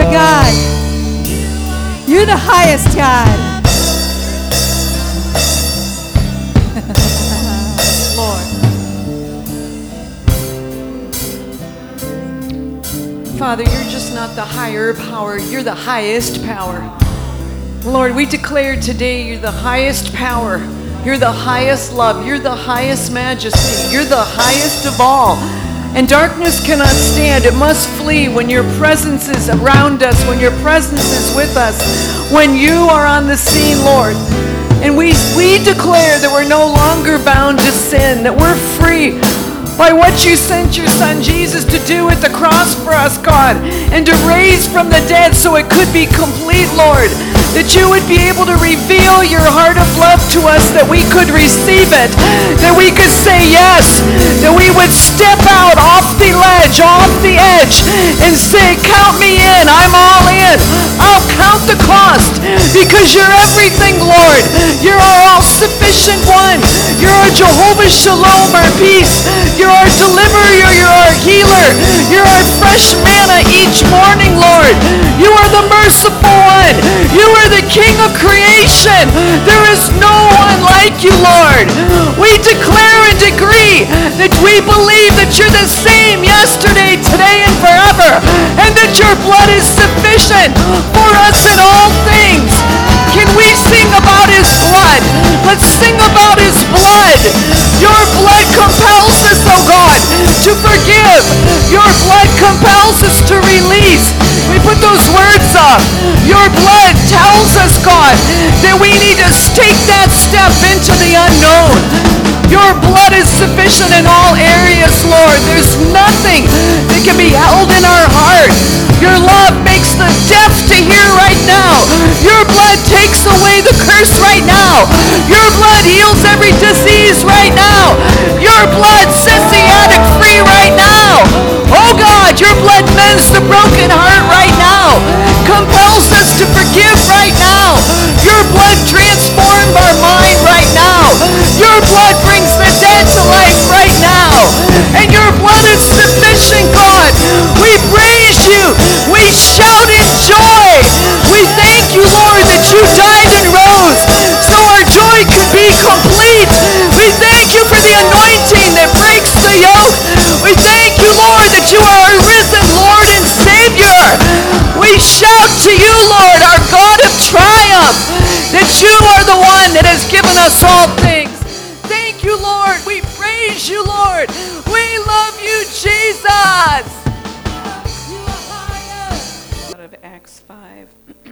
God. You're the highest God. Lord. Father, you're just not the higher power. You're the highest power. Lord, we declare today you're the highest power. You're the highest love. You're the highest majesty. You're the highest of all. And darkness cannot stand. It must flee when your presence is around us, when your presence is with us, when you are on the scene, Lord. And we declare that we're no longer bound to sin, that we're free by what you sent your son Jesus to do at the cross for us, God, and to raise from the dead so it could be complete, Lord. That you would be able to reveal your heart of love to us, that we could receive it, that we could say yes, that we would step out off the ledge, off the edge, and say, count me in, I'm all in. I'll count the cost, because you're everything, Lord. You're our all-sufficient one. You're our Jehovah Shalom, our peace. You're our deliverer. You're our healer. You're our fresh manna each morning, Lord. You are the merciful one. You are the King of creation. There is no one like you, Lord. We declare and decree that we believe that you're the same yesterday, today, and forever, and that your blood is sufficient for us in all things. Can we sing about his blood? Let's sing about his blood. Your blood compels us, oh God, to forgive. Your blood compels us to release. We put those words up. Your blood tells us, God, that we need to take that step into the unknown. Your blood is sufficient in all areas, Lord. There's nothing that can be held in our heart. Your love makes the deaf to hear right now. Your blood takes away the curse right now. Your blood heals every disease right now. Your blood sets the addict free right now. Oh God, your blood mends the broken heart right now. Compels us to forgive right now. Your blood transformed our mind right now. Your blood brings the dead to life right now. And your blood is sufficient, God. We praise you. We shout in joy. We thank you, Lord, that you died and rose so our joy could be complete. We thank you for the anointing that breaks the yoke. We thank you, Lord, that you are our risen Lord and Savior. We shout to you, Lord, our God of triumph, that you are the one that has given us all things. Thank you, Lord. We praise you, Lord. We love you, Jesus. Out of Acts 5.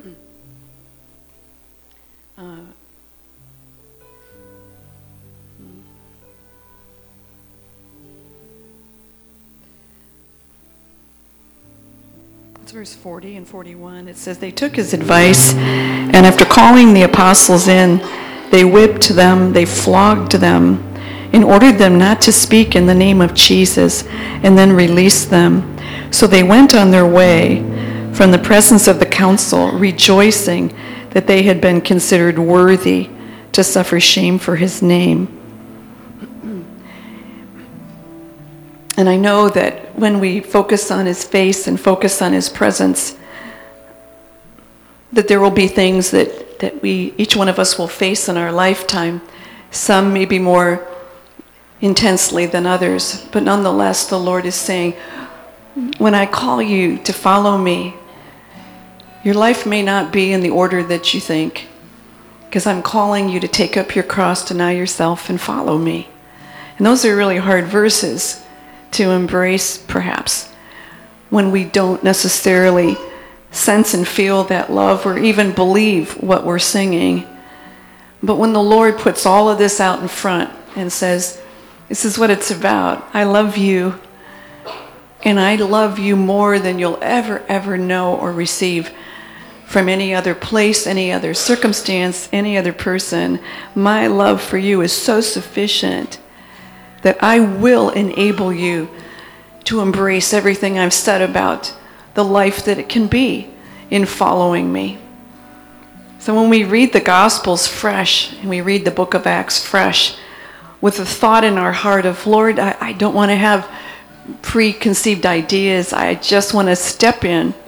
It's verse 40 and 41. It says, they took his advice, and after calling the apostles in, they whipped them, they flogged them, and ordered them not to speak in the name of Jesus, and then released them. So they went on their way from the presence of the council, rejoicing that they had been considered worthy to suffer shame for his name. And I know that when we focus on his face and focus on his presence, that there will be things that each one of us will face in our lifetime. Some maybe more intensely than others, but nonetheless, the Lord is saying, when I call you to follow me, your life may not be in the order that you think, because I'm calling you to take up your cross, deny yourself, and follow me. And those are really hard verses to embrace, perhaps, when we don't necessarily sense and feel that love or even believe what we're singing. But when the Lord puts all of this out in front and says, this is what it's about. I love you, and I love you more than you'll ever know or receive from any other place, any other circumstance, any other person. My love for you is so sufficient that I will enable you to embrace everything I've said about the life that it can be in following me. So when we read the Gospels fresh, and we read the book of Acts fresh, with a thought in our heart of, Lord, I don't want to have preconceived ideas. I just want to step in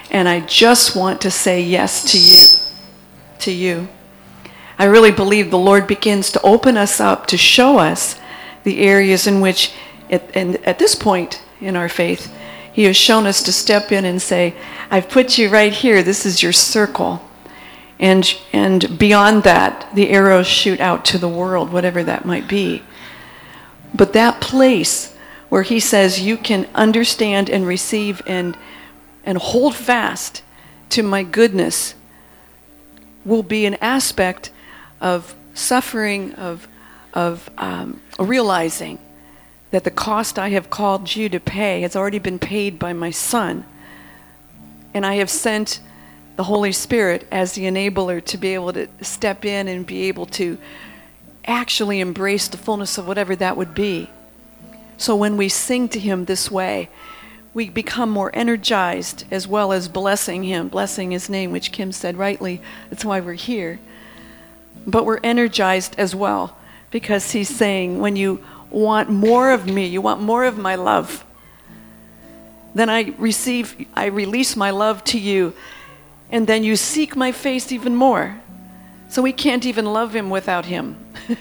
And I just want to say yes to you. I really believe the Lord begins to open us up to show us the areas in which, at this point in our faith, He has shown us to step in and say, I've put you right here. This is your circle. And beyond that, the arrows shoot out to the world, whatever that might be. But that place where He says you can understand and receive and hold fast to my goodness will be an aspect of suffering, of realizing that the cost I have called you to pay has already been paid by my Son. And I have sent the Holy Spirit as the enabler to be able to step in and be able to actually embrace the fullness of whatever that would be. So when we sing to Him this way, we become more energized as well as blessing Him, blessing His name, which Kim said rightly. That's why we're here. But we're energized as well because He's saying, when you want more of me, you want more of my love, then I release my love to you, and then you seek my face even more. So we can't even love Him without Him.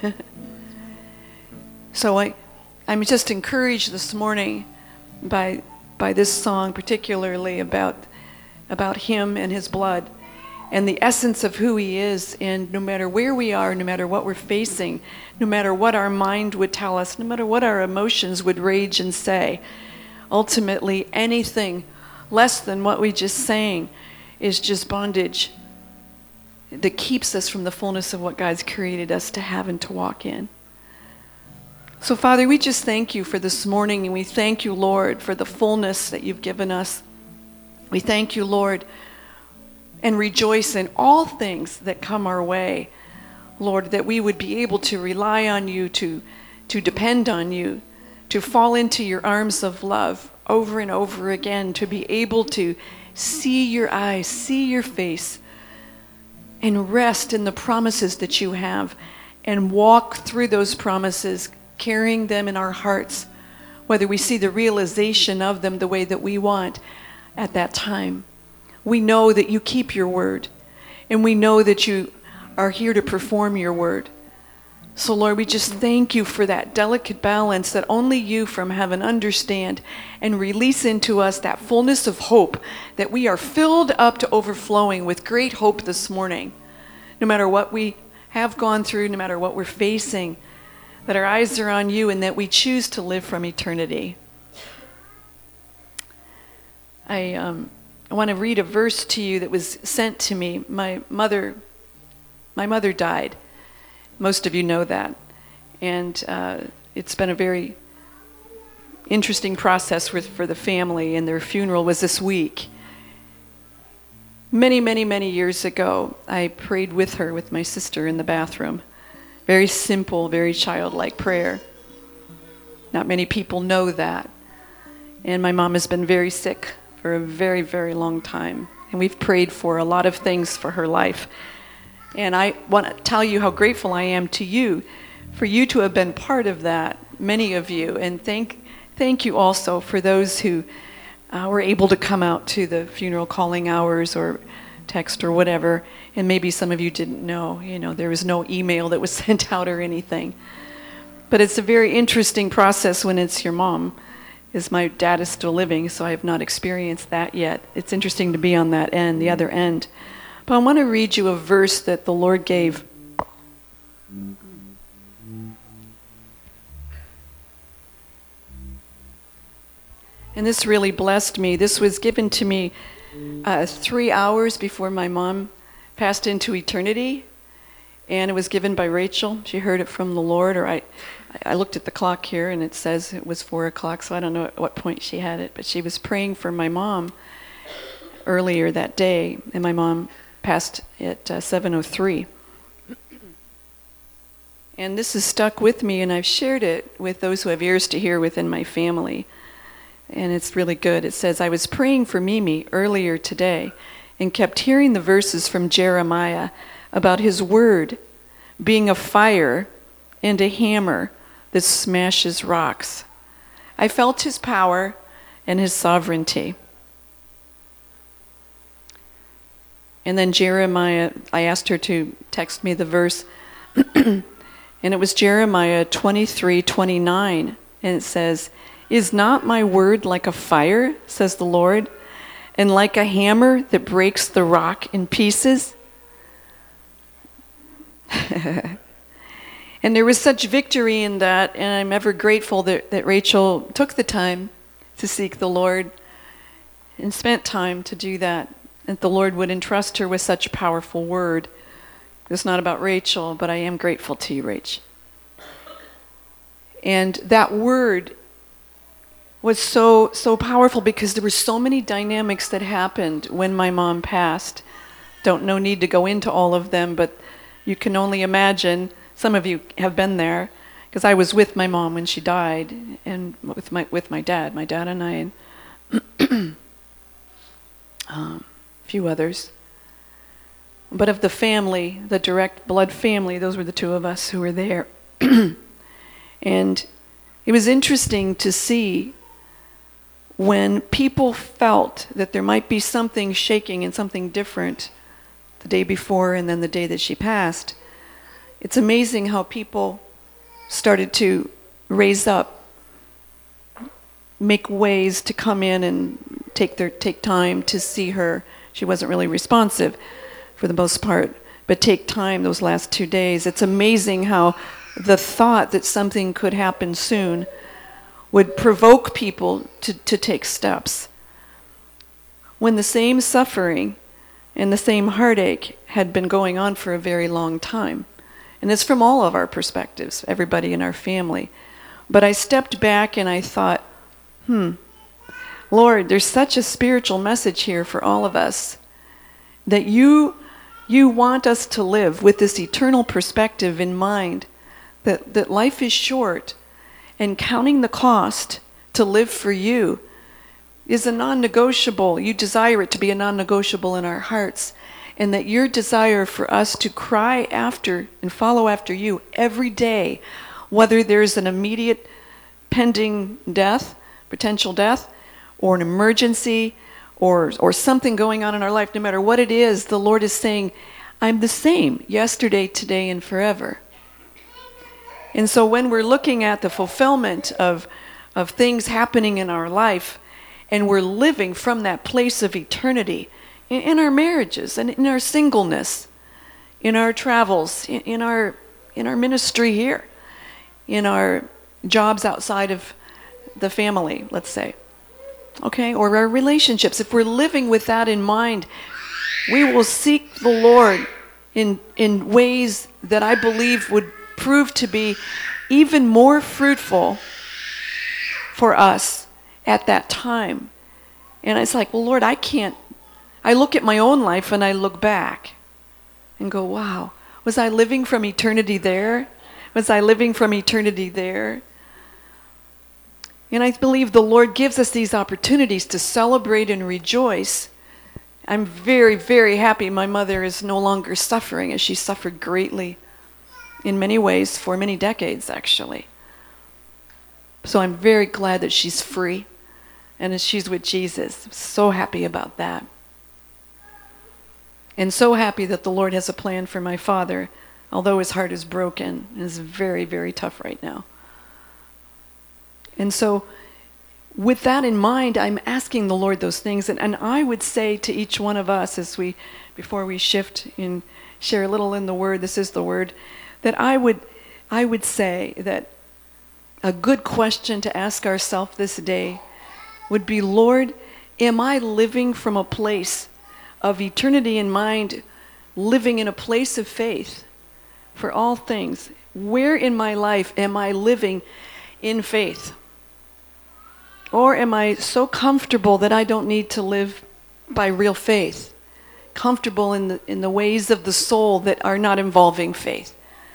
So I'm just encouraged this morning by this song, particularly about Him and His blood and the essence of who He is. And no matter where we are, no matter what we're facing, no matter what our mind would tell us, no matter what our emotions would rage and say, ultimately anything less than what we just sang is just bondage that keeps us from the fullness of what God's created us to have and to walk in. So, Father, we just thank You for this morning, and we thank You, Lord, for the fullness that You've given us. We thank You, Lord, and rejoice in all things that come our way, Lord, that we would be able to rely on You, to depend on You, to fall into Your arms of love over and over again, to be able to see Your eyes, see Your face, and rest in the promises that You have, and walk through those promises, carrying them in our hearts, whether we see the realization of them the way that we want at that time. We know that You keep Your word, and we know that You are here to perform Your word. So, Lord, we just thank You for that delicate balance that only You from heaven understand, and release into us that fullness of hope, that we are filled up to overflowing with great hope this morning. No matter what we have gone through, no matter what we're facing, that our eyes are on You, and that we choose to live from eternity. I want to read a verse to you that was sent to me. My mother died. Most of you know that. And it's been a very interesting process for the family, and their funeral was this week. Many, many, many years ago, I prayed with her, with my sister, in the bathroom. Very simple, very childlike prayer. Not many people know that. And my mom has been very sick for a very, very long time. And we've prayed for a lot of things for her life. And I want to tell you how grateful I am to you for you to have been part of that, many of you. And thank you also for those who were able to come out to the funeral calling hours or text or whatever. And maybe some of you didn't know, there was no email that was sent out or anything. But it's a very interesting process when it's your mom, as my dad is still living, so I have not experienced that yet. It's interesting to be on that end, the other end. But I want to read you a verse that the Lord gave. And this really blessed me. This was given to me 3 hours before my mom passed into eternity. And it was given by Rachel. She heard it from the Lord. Or I looked at the clock here, and it says it was 4 o'clock, so I don't know at what point she had it. But she was praying for my mom earlier that day, and my mom passed at 7:03. And this has stuck with me, and I've shared it with those who have ears to hear within my family. And it's really good. It says, I was praying for Mimi earlier today and kept hearing the verses from Jeremiah about his word being a fire and a hammer that smashes rocks. I felt his power and his sovereignty. And then Jeremiah, I asked her to text me the verse, and it was Jeremiah 23:29, and it says, "Is not my word like a fire, says the Lord, and like a hammer that breaks the rock in pieces?" And there was such victory in that, and I'm ever grateful that Rachel took the time to seek the Lord and spent time to do that, and the Lord would entrust her with such a powerful word. It's not about Rachel, but I am grateful to you, Rach. And that word was so powerful because there were so many dynamics that happened when my mom passed. No need to go into all of them, but you can only imagine. Some of you have been there, because I was with my mom when she died, and with my dad and I, and a few others. But of the family, the direct blood family, those were the two of us who were there. And it was interesting to see when people felt that there might be something shaking and something different the day before and then the day that she passed. It's amazing how people started to raise up, make ways to come in and take time to see her. She wasn't really responsive for the most part, but take time those last 2 days. It's amazing how the thought that something could happen soon would provoke people to take steps. When the same suffering and the same heartache had been going on for a very long time. And it's from all of our perspectives, everybody in our family. But I stepped back and I thought, Lord, there's such a spiritual message here for all of us, that you want us to live with this eternal perspective in mind, that life is short, and counting the cost to live for you is a non-negotiable. You desire it to be a non-negotiable in our hearts, and that your desire for us to cry after and follow after you every day, whether there's an immediate pending death, potential death, or an emergency, or something going on in our life, no matter what it is, the Lord is saying, I'm the same yesterday, today, and forever. And so when we're looking at the fulfillment of things happening in our life, and we're living from that place of eternity, in our marriages, and in our singleness, in our travels, in our ministry here, in our jobs outside of the family, let's say, okay, or our relationships, if we're living with that in mind, we will seek the Lord in ways that I believe would prove to be even more fruitful for us at that time. And it's like, well, Lord, I look at my own life and I look back and go, wow, was I living from eternity there? Was I living from eternity there? And I believe the Lord gives us these opportunities to celebrate and rejoice. I'm very, very happy my mother is no longer suffering, as she suffered greatly in many ways for many decades, actually. So I'm very glad that she's free and that she's with Jesus. I'm so happy about that. And so happy that the Lord has a plan for my father, although his heart is broken and is very, very tough right now. And so with that in mind, I'm asking the Lord those things. And I would say to each one of us, before we shift and share a little in the Word, this is the Word, that I would say that a good question to ask ourselves this day would be, Lord, am I living from a place of eternity in mind, living in a place of faith for all things? Where in my life am I living in faith? Or am I so comfortable that I don't need to live by real faith? Comfortable in the ways of the soul that are not involving faith.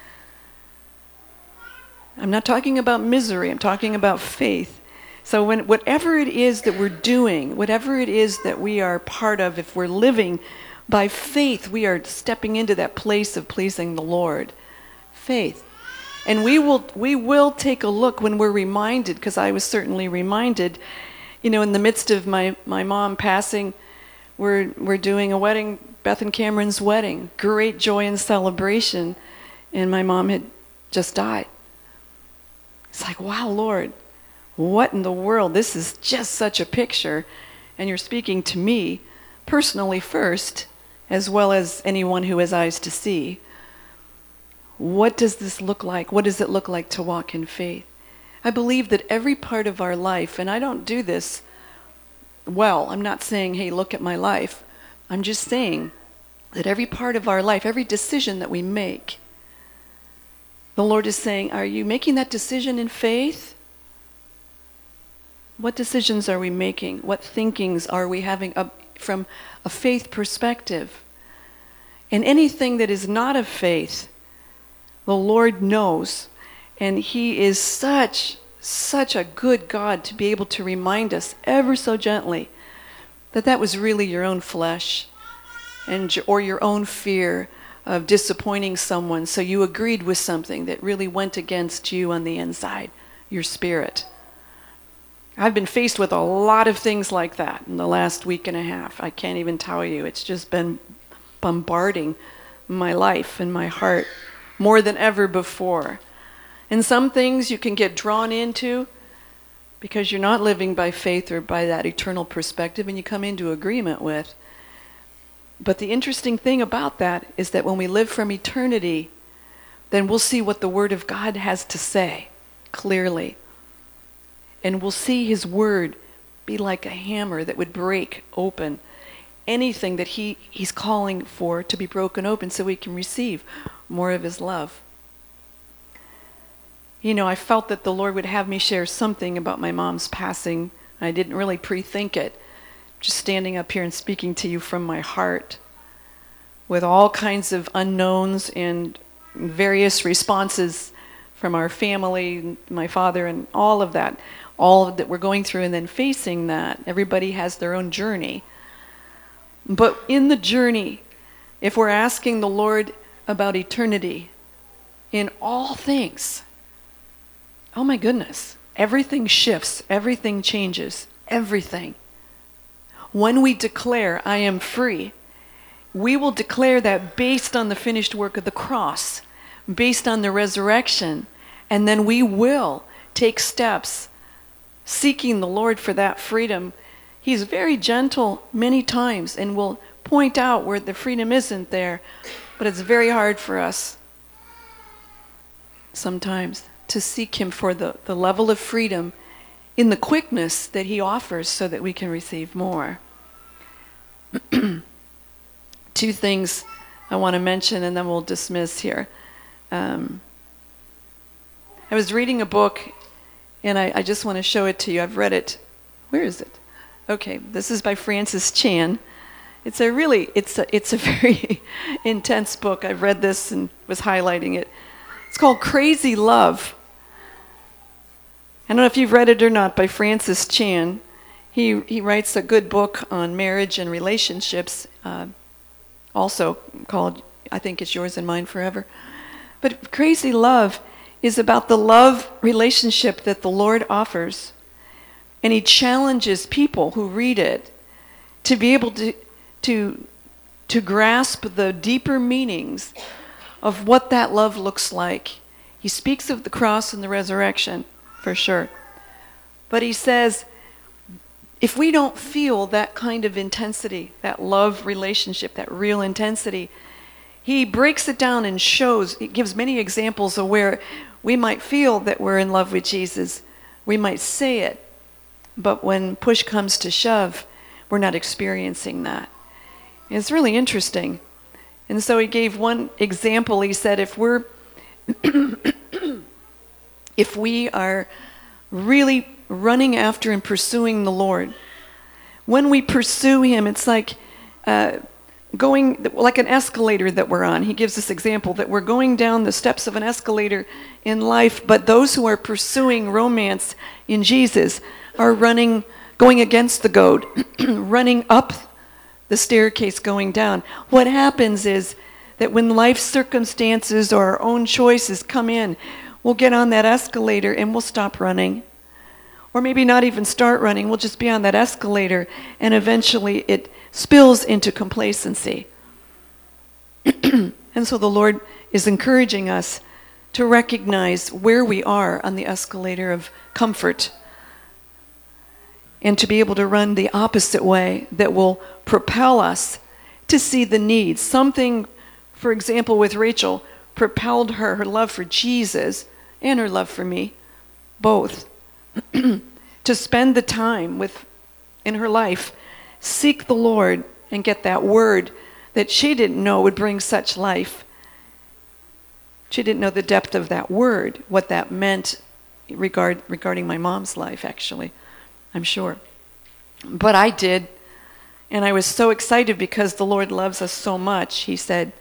I'm not talking about misery, I'm talking about faith. So whatever it is that we're doing, whatever it is that we are part of, if we're living by faith, we are stepping into that place of pleasing the Lord. Faith. And we will take a look when we're reminded, because I was certainly reminded, in the midst of my mom passing, we're doing a wedding Beth and Cameron's wedding, great joy and celebration, and my mom had just died. It's like, wow, Lord, what in the world? This is just such a picture, and you're speaking to me personally first, as well as anyone who has eyes to see. What does this look like? What does it look like to walk in faith? I believe that every part of our life, and I don't do this well, I'm not saying, hey, look at my life. I'm just saying that every part of our life, every decision that we make, the Lord is saying, are you making that decision in faith? What decisions are we making? What thinkings are we having from a faith perspective? And anything that is not of faith, the Lord knows. And He is such a good God to be able to remind us ever so gently that that was really your own flesh or your own fear of disappointing someone. So you agreed with something that really went against you on the inside, your spirit. I've been faced with a lot of things like that in the last week and a half. I can't even tell you. It's just been bombarding my life and my heart more than ever before. And some things you can get drawn into because you're not living by faith or by that eternal perspective, and you come into agreement with. But the interesting thing about that is that when we live from eternity, then we'll see what the Word of God has to say clearly. And we'll see His Word be like a hammer that would break open anything that He's calling for to be broken open so we can receive more of His love. You know, I felt that the Lord would have me share something about my mom's passing. I didn't really pre-think it. Just standing up here and speaking to you from my heart with all kinds of unknowns and various responses from our family, my father, and all of that we're going through, and then facing that. Everybody has their own journey. But in the journey, if we're asking the Lord about eternity in all things, oh my goodness, everything shifts, everything changes, everything. When we declare, I am free, we will declare that based on the finished work of the cross, based on the resurrection, and then we will take steps seeking the Lord for that freedom. He's very gentle many times and will point out where the freedom isn't there, but it's very hard for us sometimes to seek Him for the level of freedom in the quickness that He offers so that we can receive more. Two things I want to mention and then we'll dismiss here. I was reading a book and I just want to show it to you. I've read it. Where is it? Okay, this is by Francis Chan. It's a very intense book. I've read this and was highlighting it. It's called Crazy Love. I don't know if you've read it or not, by Francis Chan. He writes a good book on marriage and relationships, also called, I think it's Yours and Mine Forever. But Crazy Love is about the love relationship that the Lord offers. And He challenges people who read it to be able to grasp the deeper meanings of what that love looks like. He speaks of the cross and the resurrection, for sure. But he says, if we don't feel that kind of intensity, that love relationship, that real intensity, he breaks it down and he gives many examples of where we might feel that we're in love with Jesus. We might say it, but when push comes to shove, we're not experiencing that. And it's really interesting. And so he gave one example. He said, if we are really running after and pursuing the Lord, when we pursue Him, it's like going like an escalator that we're on. He gives this example that we're going down the steps of an escalator in life, but those who are pursuing romance in Jesus are going against the goad, running up the staircase going down. What happens is that when life circumstances or our own choices come in, we'll get on that escalator and we'll stop running. Or maybe not even start running, we'll just be on that escalator, and eventually it spills into complacency. And so the Lord is encouraging us to recognize where we are on the escalator of comfort and to be able to run the opposite way that will propel us to see the needs. Something, for example, with Rachel, propelled her love for Jesus and her love for me, both, to spend the time in her life, seek the Lord and get that word that she didn't know would bring such life. She didn't know the depth of that word, what that meant regarding my mom's life, actually, I'm sure. But I did, and I was so excited because the Lord loves us so much. He said,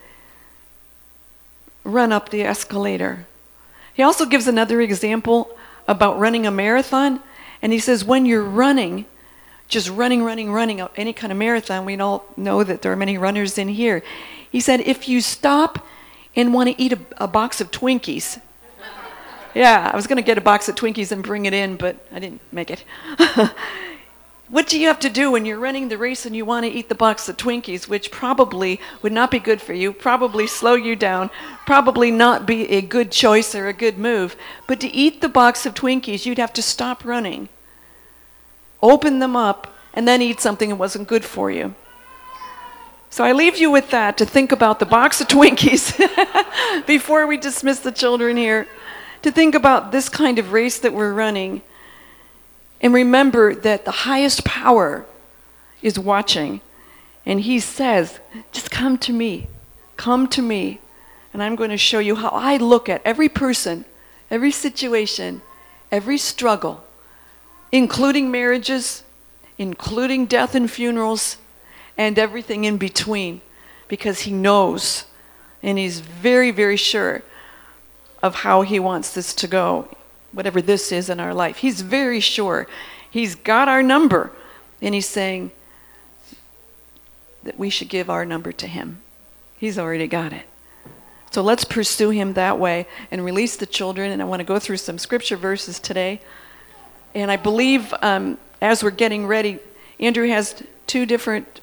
run up the escalator. He also gives another example about running a marathon, and he says when you're running, just running, any kind of marathon, we all know that there are many runners in here. He said, if you stop and want to eat a box of Twinkies. Yeah, I was going to get a box of Twinkies and bring it in, but I didn't make it. What do you have to do when you're running the race and you want to eat the box of Twinkies, which probably would not be good for you, probably slow you down, probably not be a good choice or a good move. But to eat the box of Twinkies, you'd have to stop running, open them up, and then eat something that wasn't good for you. So I leave you with that to think about the box of Twinkies before we dismiss the children here, to think about this kind of race that we're running. And remember that the highest power is watching. And he says, just come to me, and I'm going to show you how I look at every person, every situation, every struggle, including marriages, including death and funerals, and everything in between, because he knows, and he's very, very sure of how he wants this to go, whatever this is in our life. He's very sure. He's got our number, and he's saying that we should give our number to him. He's already got it. So let's pursue him that way and release the children, and I want to go through some scripture verses today. And I believe as we're getting ready, Andrew has two different.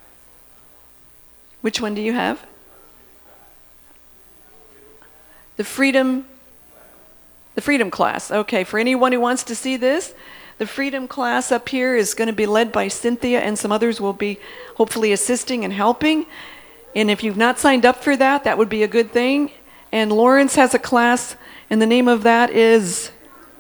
Which one do you have? The freedom class. Okay, for anyone who wants to see this, the freedom class up here is going to be led by Cynthia, and some others will be hopefully assisting and helping. And if you've not signed up for that, that would be a good thing. And Lawrence has a class, and the name of that is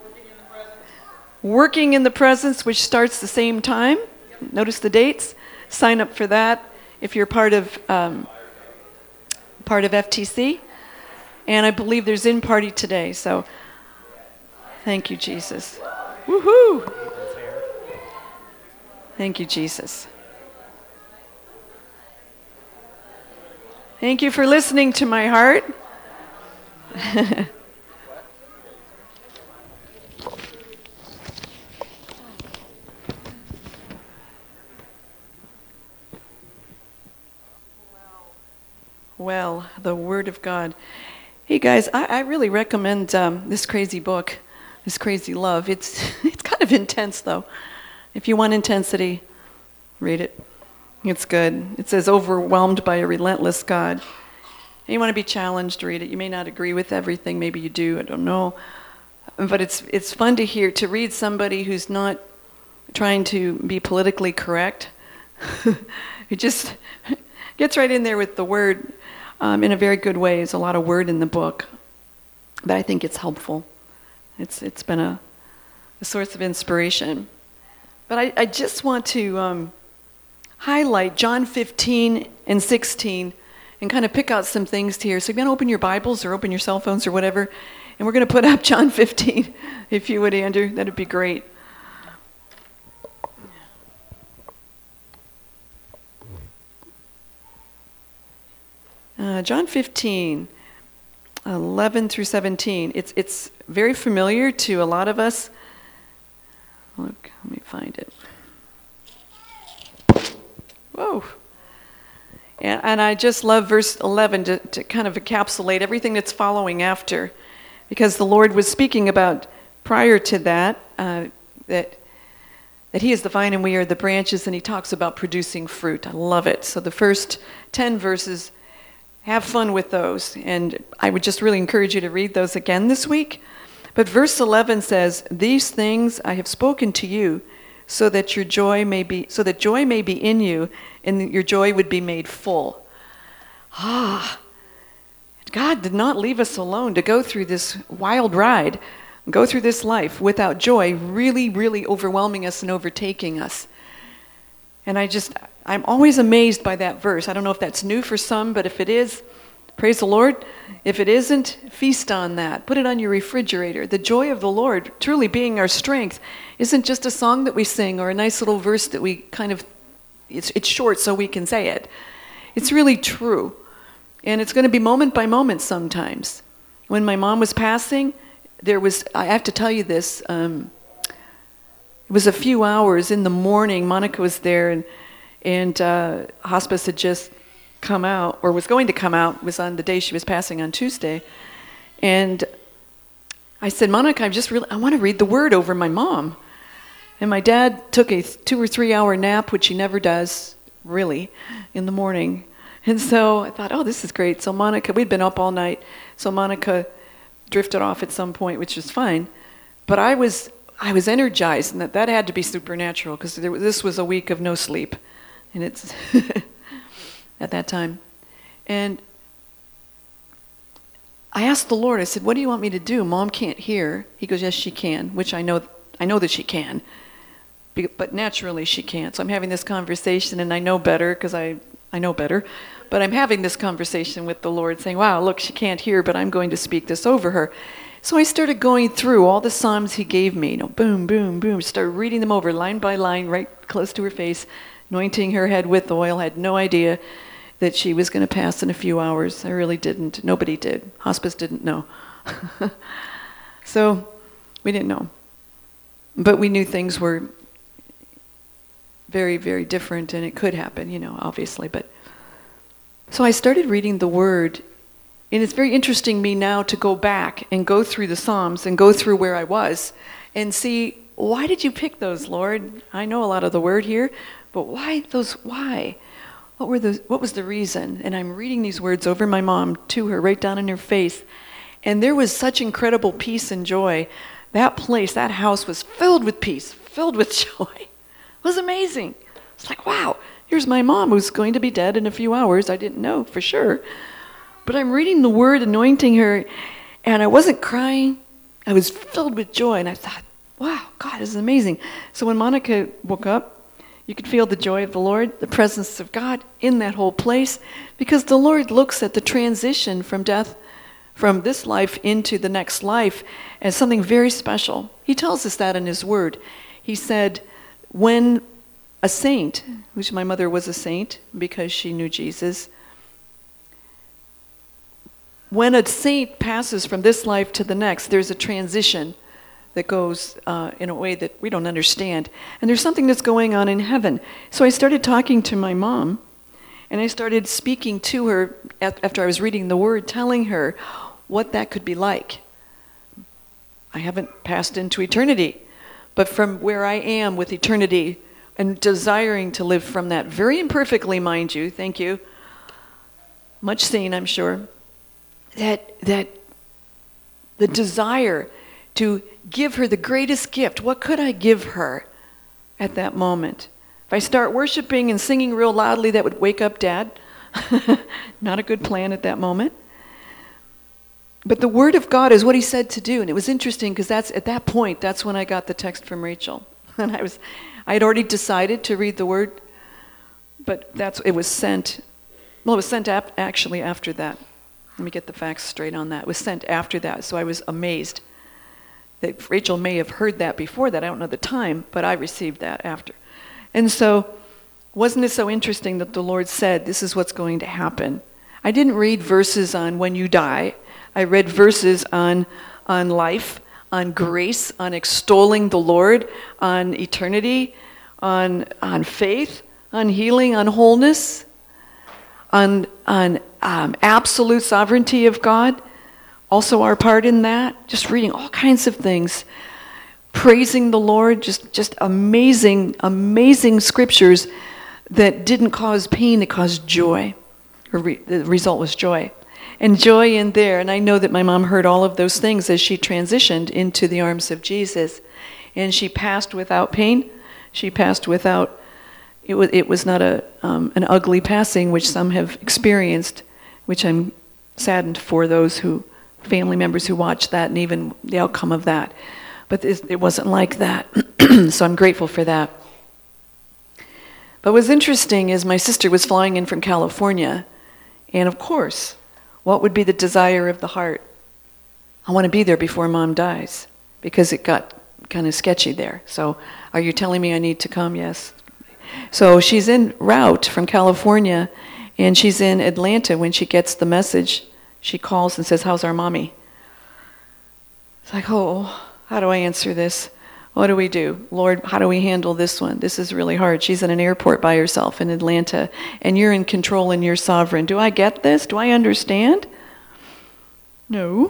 Working in the Presence, which starts the same time. Notice the dates. Sign up for that if you're part of FTC. And I believe there's in-party today, so thank you, Jesus. Woohoo! Thank you, Jesus. Thank you for listening to my heart. Well, the Word of God. Hey guys, I really recommend this crazy book, This Crazy Love. It's kind of intense though. If you want intensity, read it. It's good. It says, overwhelmed by a relentless God. And you want to be challenged, read it. You may not agree with everything, maybe you do, I don't know. But it's fun to read somebody who's not trying to be politically correct. Who just gets right in there with the Word. In a very good way. There's a lot of word in the book, but I think it's helpful. It's been a source of inspiration. But I just want to highlight John 15 and 16 and kind of pick out some things here. So if you want to open your Bibles or open your cell phones or whatever, and we're going to put up John 15, if you would, Andrew, that'd be great. John 15, 11 through 17. It's very familiar to a lot of us. Look, let me find it. Whoa. And I just love verse 11 to kind of encapsulate everything that's following after. Because the Lord was speaking about, prior to that, that he is the vine and we are the branches, and he talks about producing fruit. I love it. So the first 10 verses have fun with those. And I would just really encourage you to read those again this week. But verse 11 says, "These things I have spoken to you, so that joy may be in you, and your joy would be made full." God did not leave us alone to go through this wild ride, go through this life without joy really, really overwhelming us and overtaking us. And I'm always amazed by that verse. I don't know if that's new for some, but if it is, praise the Lord. If it isn't, feast on that. Put it on your refrigerator. The joy of the Lord, truly being our strength, isn't just a song that we sing or a nice little verse that we it's short so we can say it. It's really true. And it's going to be moment by moment sometimes. When my mom was passing, I have to tell you this, it was a few hours in the morning. Monica was there, and hospice had just come out, or was going to come out, was on the day she was passing on Tuesday. And I said, "Monica, I want to read the word over my mom." And my dad took a 2 or 3 hour nap, which he never does, really, in the morning. And so I thought, this is great. So Monica, we'd been up all night, so Monica drifted off at some point, which is fine. But I was energized, and that had to be supernatural, because this was a week of no sleep, and it's at that time. And I asked the Lord, I said, "What do you want me to do? Mom can't hear." He goes, "Yes, she can," which I know that she can, but naturally she can't. So I'm having this conversation, and I know better, because I know better, but I'm having this conversation with the Lord saying, "Wow, look, she can't hear, but I'm going to speak this over her." So I started going through all the Psalms he gave me, boom, boom, boom, started reading them over line by line, right close to her face, anointing her head with oil. I had no idea that she was going to pass in a few hours. I really didn't. Nobody did. Hospice didn't know. So we didn't know. But we knew things were very, very different, and it could happen, obviously. But so I started reading the Word, and it's very interesting me now to go back and go through the Psalms and go through where I was and see, why did you pick those, Lord? I know a lot of the Word here, but why those? Why? What was the reason? And I'm reading these words over my mom to her, right down in her face, and there was such incredible peace and joy. That place, that house was filled with peace, filled with joy. It was amazing. It's like, wow, here's my mom who's going to be dead in a few hours. I didn't know for sure. But I'm reading the Word, anointing her, and I wasn't crying. I was filled with joy, and I thought, wow, God, this is amazing. So when Monica woke up, you could feel the joy of the Lord, the presence of God in that whole place, because the Lord looks at the transition from death, from this life into the next life, as something very special. He tells us that in His Word. He said, when a saint, which my mother was a saint because she knew Jesus, when a saint passes from this life to the next, there's a transition that goes in a way that we don't understand. And there's something that's going on in heaven. So I started talking to my mom, and I started speaking to her after I was reading the Word, telling her what that could be like. I haven't passed into eternity, but from where I am with eternity and desiring to live from that, very imperfectly, mind you, thank you, much seen, I'm sure, that the desire to give her the greatest gift. What could I give her at that moment? If I start worshiping and singing real loudly, that would wake up Dad. Not a good plan at that moment. But the Word of God is what He said to do. And it was interesting because at that point, that's when I got the text from Rachel. And I had already decided to read the Word, but it was sent. Well, it was sent actually after that. Let me get the facts straight on that. It was sent after that, so I was amazed that Rachel may have heard that before that. I don't know the time, but I received that after. And so, wasn't it so interesting that the Lord said, this is what's going to happen? I didn't read verses on when you die. I read verses on life, on grace, on extolling the Lord, on eternity, on faith, on healing, on wholeness, on absolute sovereignty of God, also our part in that, just reading all kinds of things, praising the Lord, just amazing, amazing scriptures that didn't cause pain, that caused joy. The result was joy. And joy in there. And I know that my mom heard all of those things as she transitioned into the arms of Jesus. And she passed without pain. She passed without, it was not an ugly passing, which some have experienced, which I'm saddened for those family members who watched that and even the outcome of that. But it wasn't like that. So I'm grateful for that. But what's interesting is my sister was flying in from California. And of course, what would be the desire of the heart? I want to be there before Mom dies, because it got kind of sketchy there. So are you telling me I need to come? Yes. So she's en route from California, and she's in Atlanta. When she gets the message, she calls and says, how's our mommy? It's like, oh, how do I answer this? What do we do? Lord, how do we handle this one? This is really hard. She's in an airport by herself in Atlanta, and you're in control and you're sovereign. Do I get this? Do I understand? No.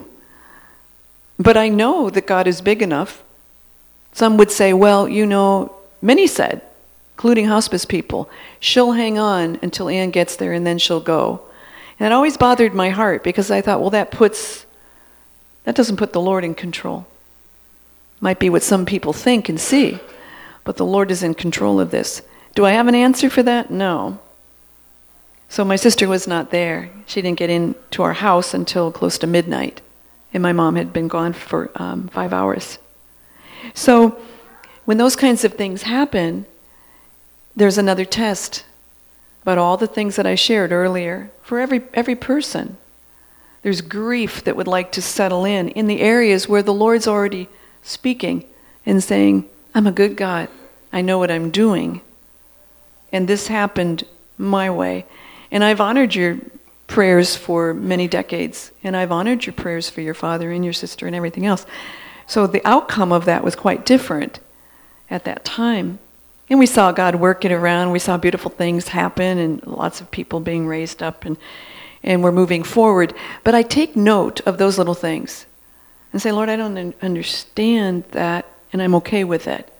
But I know that God is big enough. Some would say, well, many said, including hospice people, she'll hang on until Ann gets there and then she'll go. And it always bothered my heart, because I thought, well, that doesn't put the Lord in control. Might be what some people think and see, but the Lord is in control of this. Do I have an answer for that? No. So my sister was not there. She didn't get into our house until close to midnight, and my mom had been gone for 5 hours. So when those kinds of things happen, there's another test. But all the things that I shared earlier, for every person, there's grief that would like to settle in the areas where the Lord's already speaking and saying, I'm a good God. I know what I'm doing. And this happened my way. And I've honored your prayers for many decades. And I've honored your prayers for your father and your sister and everything else. So the outcome of that was quite different at that time. And we saw God work it around. We saw beautiful things happen and lots of people being raised up, and we're moving forward. But I take note of those little things and say, Lord, I don't understand that, and I'm okay with it.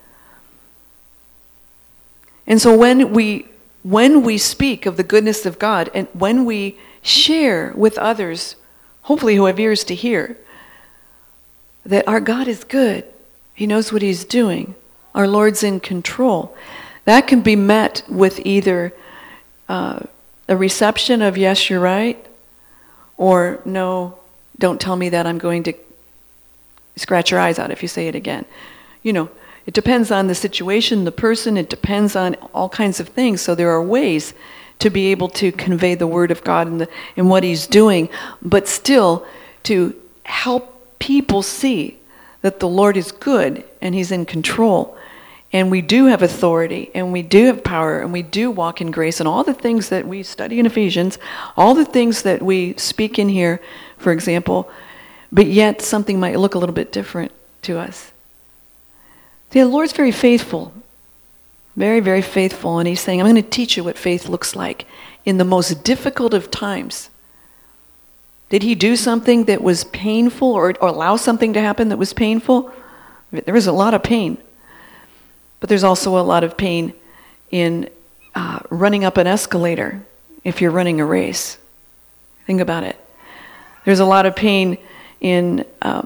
And so when we speak of the goodness of God, and when we share with others, hopefully who have ears to hear, that our God is good, He knows what He's doing, our Lord's in control, that can be met with either a reception of, yes, you're right, or no, don't tell me that, I'm going to scratch your eyes out if you say it again. It depends on the situation, the person, it depends on all kinds of things. So there are ways to be able to convey the Word of God and what He's doing, but still to help people see that the Lord is good and He's in control. And we do have authority, and we do have power, and we do walk in grace, and all the things that we study in Ephesians, all the things that we speak in here, for example, but yet something might look a little bit different to us. See, the Lord's very faithful, very, very faithful, and He's saying, I'm going to teach you what faith looks like in the most difficult of times. Did He do something that was painful, or allow something to happen that was painful? There was a lot of pain. But there's also a lot of pain in running up an escalator if you're running a race. Think about it. There's a lot of pain in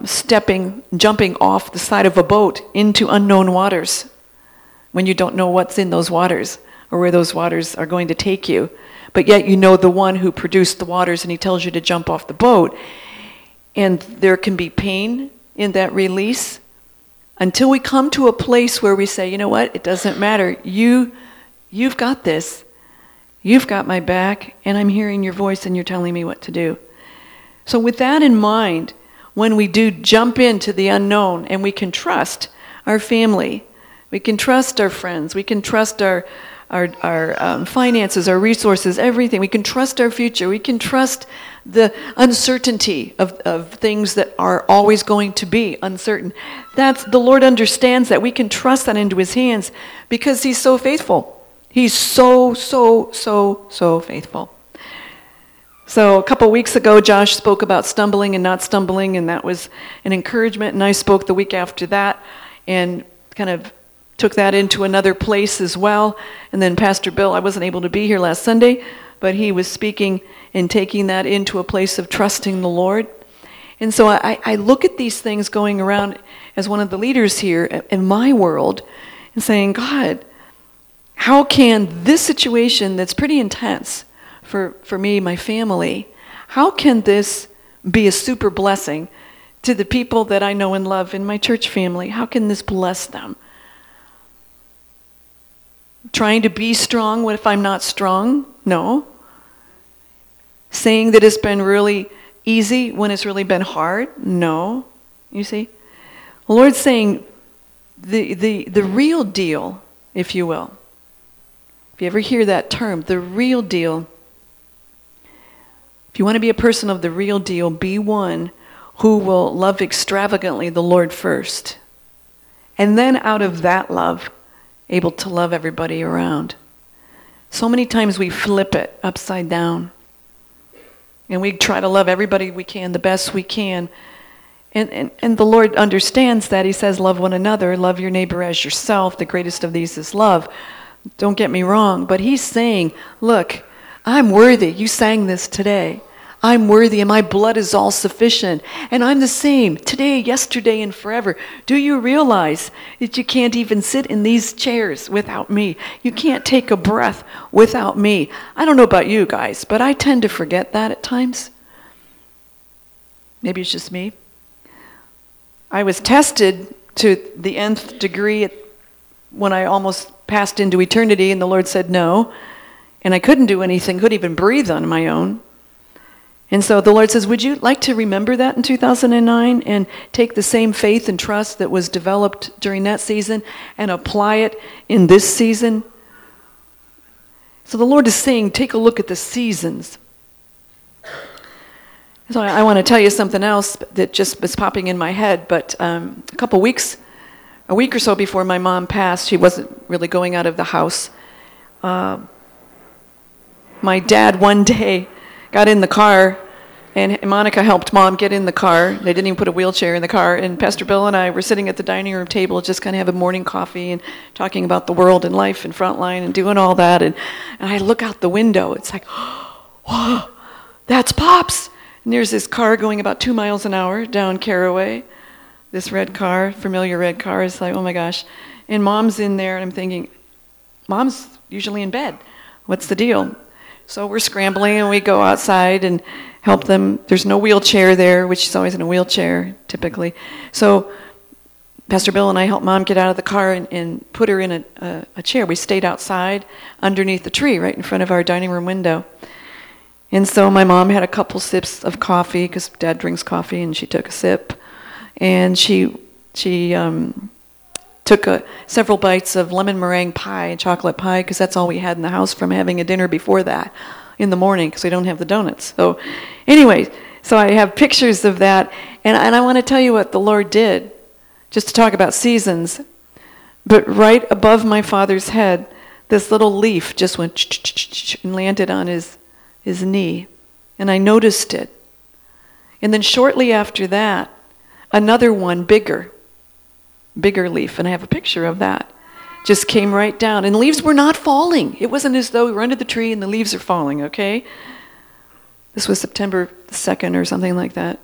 jumping off the side of a boat into unknown waters when you don't know what's in those waters or where those waters are going to take you. But yet you know the one who produced the waters, and He tells you to jump off the boat. And there can be pain in that release, until we come to a place where we say, you know what, it doesn't matter. You've got this. You've got my back, and I'm hearing your voice, and you're telling me what to do. So with that in mind, when we do jump into the unknown, and we can trust our family, we can trust our friends, we can trust our finances, our resources, everything. We can trust our future. We can trust the uncertainty of things that are always going to be uncertain. The Lord understands that. We can trust that into His hands because He's so faithful. He's so, so, so, so faithful. So a couple weeks ago, Josh spoke about stumbling and not stumbling, and that was an encouragement. And I spoke the week after that and kind of took that into another place as well. And then Pastor Bill, I wasn't able to be here last Sunday, but he was speaking and taking that into a place of trusting the Lord. And so I look at these things going around as one of the leaders here in my world and saying, God, how can this situation that's pretty intense for me, my family, how can this be a super blessing to the people that I know and love in my church family? How can this bless them? Trying to be strong, what if I'm not strong? No. Saying that it's been really easy when it's really been hard? No. You see? The Lord's saying the real deal, if you will. If you ever hear that term, the real deal. If you want to be a person of the real deal, be one who will love extravagantly the Lord first. And then out of that love, able to love everybody around. So many times we flip it upside down. And we try to love everybody we can, the best we can. And the Lord understands that. He says, love one another, love your neighbor as yourself. The greatest of these is love. Don't get me wrong, but he's saying, look, I'm worthy. You sang this today. I'm worthy and my blood is all sufficient. And I'm the same today, yesterday, and forever. Do you realize that you can't even sit in these chairs without me? You can't take a breath without me. I don't know about you guys, but I tend to forget that at times. Maybe it's just me. I was tested to the nth degree when I almost passed into eternity, and the Lord said no. And I couldn't do anything, couldn't even breathe on my own. And so the Lord says, would you like to remember that in 2009 and take the same faith and trust that was developed during that season and apply it in this season? So the Lord is saying, take a look at the seasons. So I want to tell you something else that just was popping in my head, but a week or so before my mom passed, she wasn't really going out of the house. My dad one day got in the car, and Monica helped Mom get in the car. They didn't even put a wheelchair in the car. And Pastor Bill and I were sitting at the dining room table just kind of having morning coffee and talking about the world and life and Frontline and doing all that. And I look out the window. It's like, whoa, that's Pops. And there's this car going about 2 miles an hour down Caraway. This red car, familiar red car. It's like, oh my gosh. And Mom's in there, and I'm thinking, Mom's usually in bed. What's the deal? So we're scrambling, and we go outside and help them. There's no wheelchair there, which is always in a wheelchair, typically. So Pastor Bill and I helped Mom get out of the car and put her in a chair. We stayed outside underneath the tree right in front of our dining room window. And so my mom had a couple sips of coffee, because Dad drinks coffee, and she took a sip. And she took several bites of lemon meringue pie and chocolate pie, because that's all we had in the house from having a dinner before that in the morning, because we don't have the donuts. So anyway, so I have pictures of that. And I want to tell you what the Lord did, just to talk about seasons. But right above my father's head, this little leaf just went and landed on his knee. And I noticed it. And then shortly after that, another one, bigger leaf, and I have a picture of that, just came right down. And the leaves were not falling. It wasn't as though we were under the tree and the leaves are falling, okay? This was September 2nd or something like that.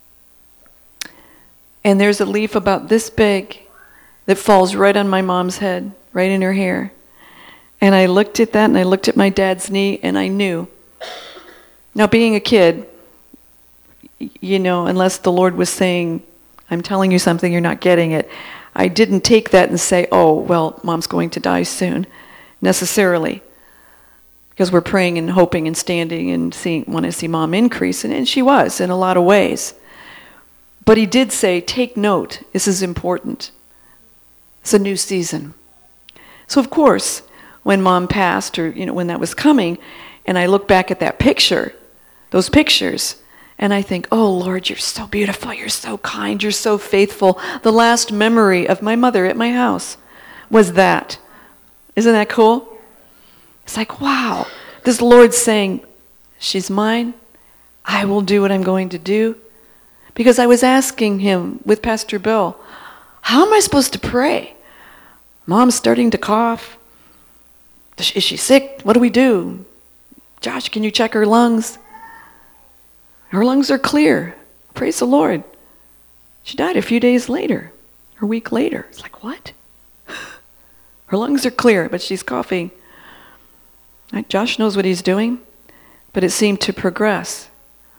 And there's a leaf about this big that falls right on my mom's head, right in her hair. And I looked at that, and I looked at my dad's knee, and I knew. Now, being a kid, you know, unless the Lord was saying, I'm telling you something, you're not getting it, I didn't take that and say, oh, well, Mom's going to die soon, necessarily. Because we're praying and hoping and standing and want to see Mom increase, and she was in a lot of ways. But he did say, take note, this is important. It's a new season. So of course, when Mom passed, or when that was coming, and I look back at that picture, those pictures, and I think, oh, Lord, you're so beautiful, you're so kind, you're so faithful. The last memory of my mother at my house was that. Isn't that cool? It's like, wow, this Lord's saying, she's mine, I will do what I'm going to do. Because I was asking him with Pastor Bill, how am I supposed to pray? Mom's starting to cough. Is she sick? What do we do? Josh, can you check her lungs? Her lungs are clear. Praise the Lord. She died a few days later, or a week later. It's like, what? Her lungs are clear, but she's coughing. Josh knows what he's doing, but it seemed to progress.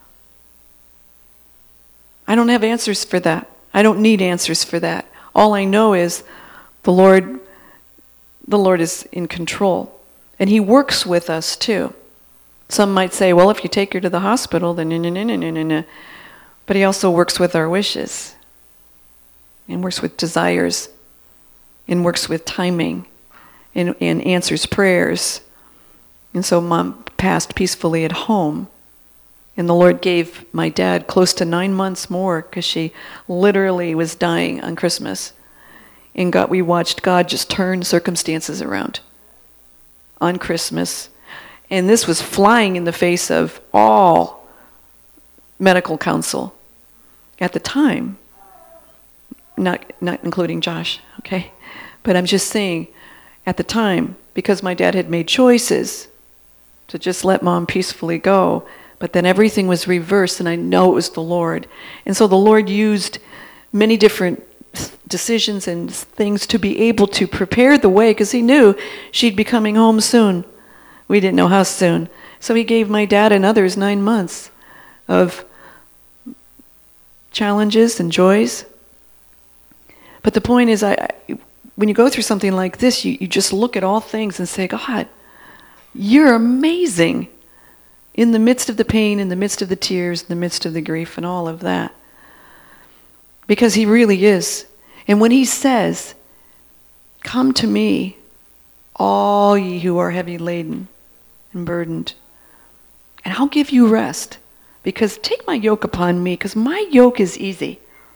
I don't have answers for that. I don't need answers for that. All I know is the Lord is in control. And he works with us too. Some might say, well, if you take her to the hospital, then no. But he also works with our wishes. And works with desires. And works with timing. And answers prayers. And so Mom passed peacefully at home. And the Lord gave my dad close to 9 months more because she literally was dying on Christmas. And we watched God just turn circumstances around on Christmas. And this was flying in the face of all medical counsel at the time. Not including Josh, okay? But I'm just saying, at the time, because my dad had made choices to just let Mom peacefully go, but then everything was reversed, and I know it was the Lord. And so the Lord used many different decisions and things to be able to prepare the way, because he knew she'd be coming home soon. We didn't know how soon. So he gave my dad and others 9 months of challenges and joys. But the point is, when you go through something like this, you just look at all things and say, God, you're amazing. In the midst of the pain, in the midst of the tears, in the midst of the grief and all of that. Because he really is. And when he says, come to me, all ye who are heavy laden and burdened, and I'll give you rest. Because take my yoke upon me, because my yoke is easy.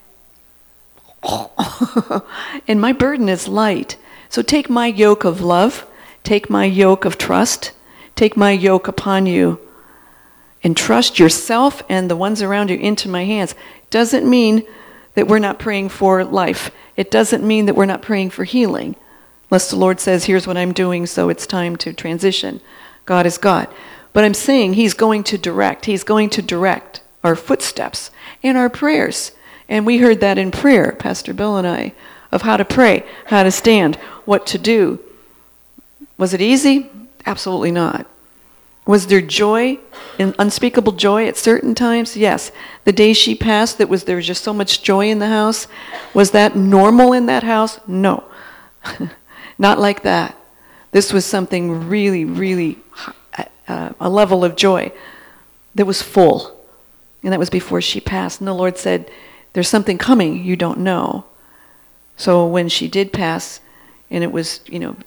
And my burden is light. So take my yoke of love, take my yoke of trust, take my yoke upon you, and trust yourself and the ones around you into my hands. Doesn't mean that we're not praying for life. It doesn't mean that we're not praying for healing. Unless the Lord says, here's what I'm doing, so it's time to transition. God is God. But I'm saying he's going to direct. He's going to direct our footsteps and our prayers. And we heard that in prayer, Pastor Bill and I, of how to pray, how to stand, what to do. Was it easy? Absolutely not. Was there joy, unspeakable joy at certain times? Yes. The day she passed, there was just so much joy in the house. Was that normal in that house? No. Not like that. This was something really, really, a level of joy that was full. And that was before she passed. And the Lord said, there's something coming you don't know. So when she did pass, and it was,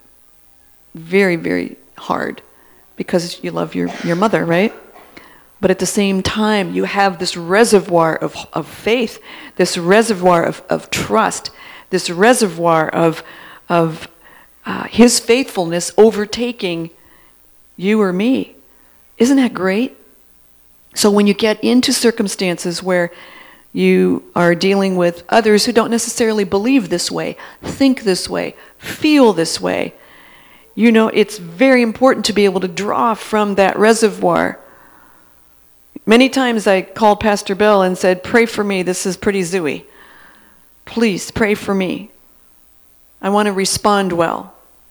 very, very hard, because you love your mother, right? But at the same time, you have this reservoir of faith, this reservoir of trust, this reservoir of his faithfulness overtaking you or me. Isn't that great? So when you get into circumstances where you are dealing with others who don't necessarily believe this way, think this way, feel this way, it's very important to be able to draw from that reservoir. Many times I called Pastor Bill and said, pray for me, this is pretty zooey. Please pray for me. I want to respond well.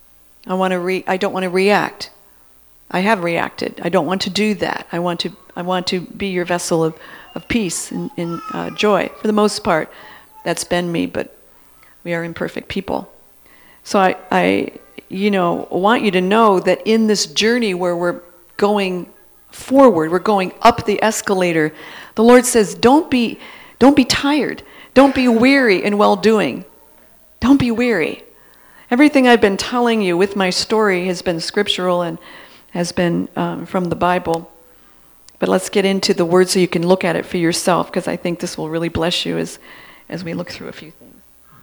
I don't want to react. I have reacted. I don't want to do that. I want to be your vessel of peace and joy. For the most part, that's been me, but we are imperfect people. So I want you to know that in this journey where we're going forward, we're going up the escalator, the Lord says, don't be tired. Don't be weary in well-doing. Don't be weary. Everything I've been telling you with my story has been scriptural and has been from the Bible. But let's get into the word so you can look at it for yourself, because I think this will really bless you as we look through a few things.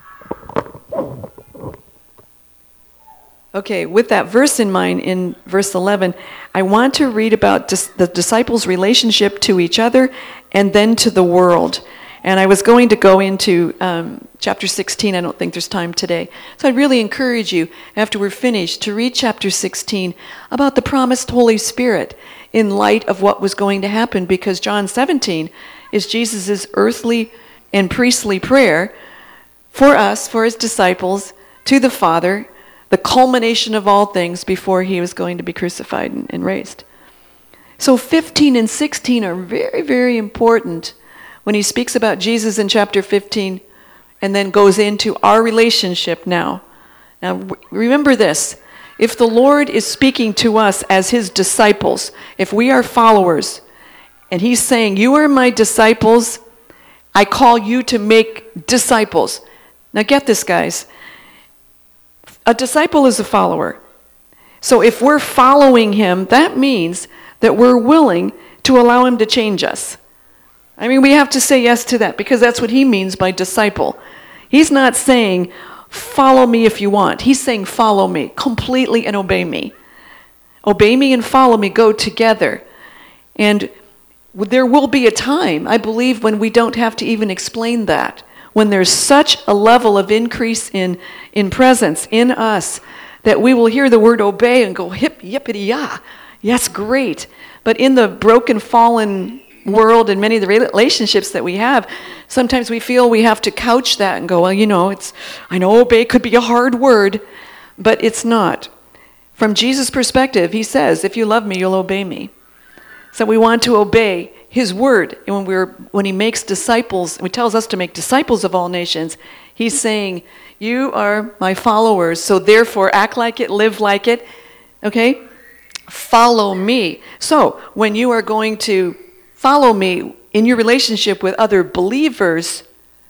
Okay, with that verse in mind, in verse 11, I want to read about the disciples' relationship to each other and then to the world. And I was going to go into chapter 16. I don't think there's time today. So I'd really encourage you, after we're finished, to read chapter 16 about the promised Holy Spirit in light of what was going to happen, because John 17 is Jesus' earthly and priestly prayer for us, for his disciples, to the Father, the culmination of all things before he was going to be crucified and raised. So 15 and 16 are very, very important when he speaks about Jesus in chapter 15 and then goes into our relationship now. Now remember this, if the Lord is speaking to us as his disciples, if we are followers, and he's saying, you are my disciples, I call you to make disciples. Now get this, guys. A disciple is a follower. So if we're following him, that means that we're willing to allow him to change us. I mean, we have to say yes to that, because that's what he means by disciple. He's not saying, follow me if you want. He's saying, follow me completely and obey me. Obey me and follow me go together. And there will be a time, I believe, when we don't have to even explain that. When there's such a level of increase in presence in us that we will hear the word obey and go, hip, yippity-yah. Yes, great. But in the broken, fallen world and many of the relationships that we have, sometimes we feel we have to couch that and go, well, you know, I know obey could be a hard word, but it's not. From Jesus' perspective, he says, if you love me, you'll obey me. So we want to obey his word. And when he makes disciples, he tells us to make disciples of all nations, he's saying, you are my followers, so therefore act like it, live like it, okay? Follow me. So when you are going to follow me in your relationship with other believers,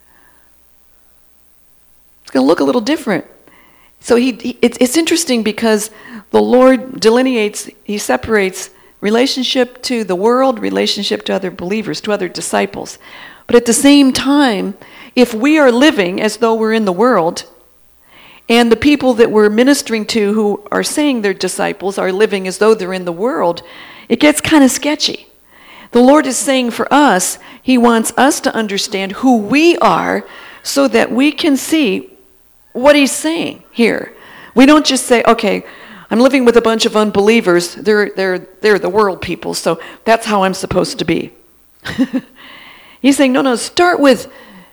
it's going to look a little different. So it's interesting because the Lord delineates, he separates relationship to the world, relationship to other believers, to other disciples. But at the same time, if we are living as though we're in the world, and the people that we're ministering to who are saying they're disciples are living as though they're in the world, it gets kind of sketchy. The Lord is saying for us, he wants us to understand who we are so that we can see what he's saying here. We don't just say, okay, I'm living with a bunch of unbelievers. They're the world people, so that's how I'm supposed to be. He's saying, no, start with,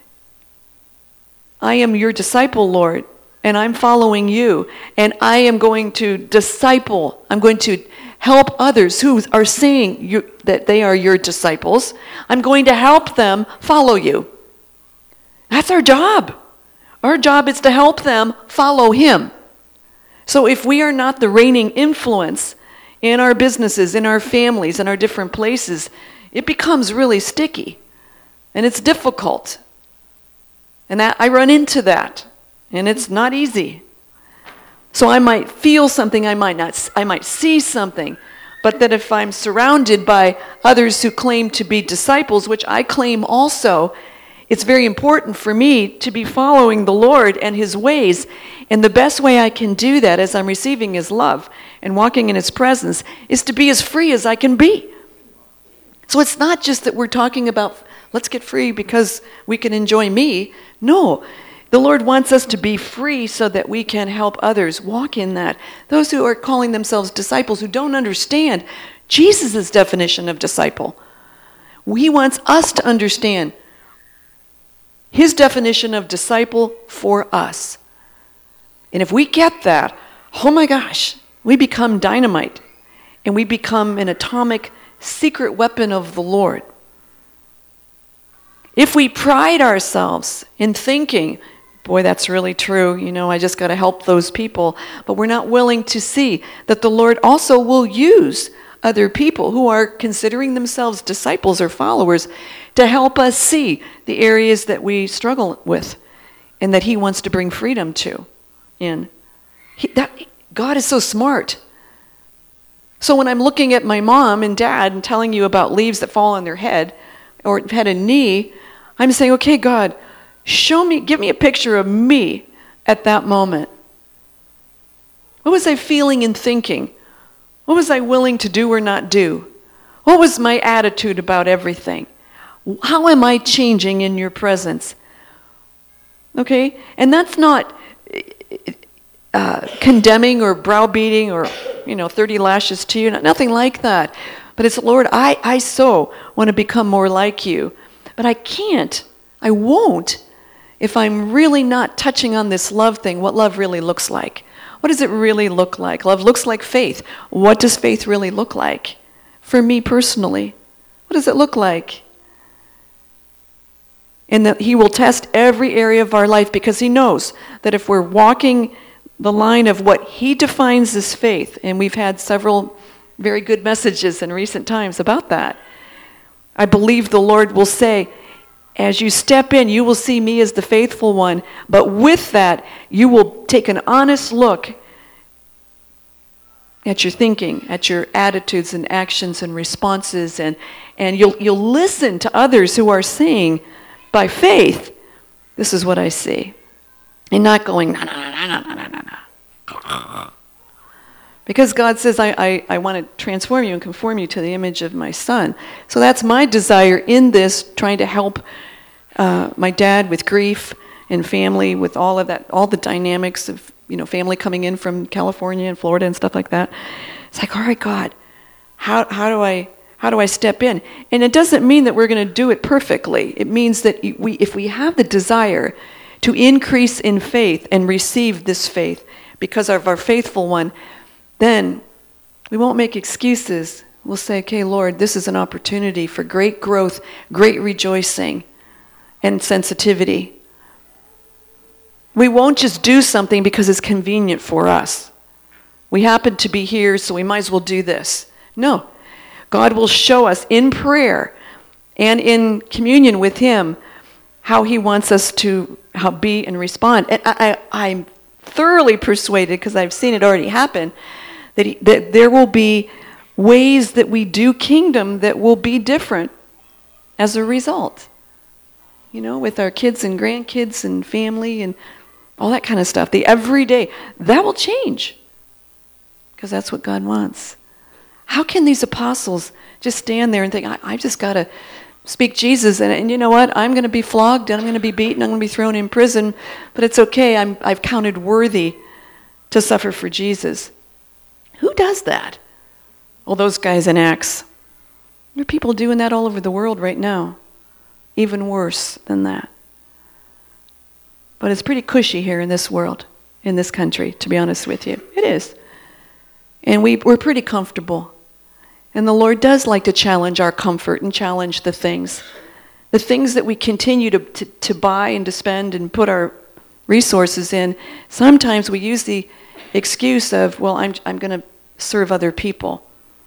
I am your disciple, Lord, and I'm following you, and I am going to disciple. I'm going to help others who are saying that they are your disciples. I'm going to help them follow you. That's our job. Our job is to help them follow him. So if we are not the reigning influence in our businesses, in our families, in our different places, it becomes really sticky. And it's difficult. And I run into that. And it's not easy. So I might feel something, I might see something, but that if I'm surrounded by others who claim to be disciples, which I claim also, it's very important for me to be following the Lord and his ways. And the best way I can do that as I'm receiving his love and walking in his presence is to be as free as I can be. So it's not just that we're talking about, let's get free because we can enjoy me. No. The Lord wants us to be free so that we can help others walk in that. Those who are calling themselves disciples who don't understand Jesus' definition of disciple. He wants us to understand his definition of disciple for us. And if we get that, oh my gosh, we become dynamite. And we become an atomic secret weapon of the Lord. If we pride ourselves in thinking, boy, that's really true. You know, I just got to help those people. But we're not willing to see that the Lord also will use other people who are considering themselves disciples or followers to help us see the areas that we struggle with and that he wants to bring freedom to. God is so smart. So when I'm looking at my mom and dad and telling you about leaves that fall on their head or head and knee, I'm saying, okay, God, give me a picture of me at that moment. What was I feeling and thinking? What was I willing to do or not do? What was my attitude about everything? How am I changing in your presence? Okay? And that's not condemning or browbeating or, 30 lashes to you. Nothing like that. But it's, Lord, I so want to become more like you. But I can't. I won't if I'm really not touching on this love thing, what love really looks like. What does it really look like? Love looks like faith. What does faith really look like? For me personally, what does it look like? And that he will test every area of our life because he knows that if we're walking the line of what he defines as faith, and we've had several very good messages in recent times about that, I believe the Lord will say, as you step in, you will see me as the faithful one, but with that, you will take an honest look at your thinking, at your attitudes and actions and responses, and you'll listen to others who are saying, by faith, this is what I see. And not going, no, no, no, no, no, no, no, no. Because God says, I want to transform you and conform you to the image of my Son. So that's my desire in this, trying to help my dad with grief and family, with all of that, all the dynamics of, family coming in from California and Florida and stuff like that. It's like, all right, God, how do I step in? And it doesn't mean that we're going to do it perfectly. It means that if we have the desire to increase in faith and receive this faith because of our faithful one, then we won't make excuses. We'll say, okay, Lord, this is an opportunity for great growth, great rejoicing, and sensitivity. We won't just do something because it's convenient for us. We happen to be here, so we might as well do this. No. God will show us in prayer and in communion with him how he wants us to be and respond. And I'm thoroughly persuaded, because I've seen it already happen, that there will be ways that we do kingdom that will be different as a result. With our kids and grandkids and family and all that kind of stuff. The everyday, that will change. Because that's what God wants. How can these apostles just stand there and think, I've just got to speak Jesus, and you know what? I'm going to be flogged, and I'm going to be beaten, I'm going to be thrown in prison, but it's okay, I've counted worthy to suffer for Jesus. Who does that? Well, those guys in Acts. There are people doing that all over the world right now. Even worse than that. But it's pretty cushy here in this world, in this country, to be honest with you. It is. And we're pretty comfortable. And the Lord does like to challenge our comfort and challenge the things that we continue to buy and to spend and put our resources in. Sometimes we use the excuse of, well, I'm going to serve other people.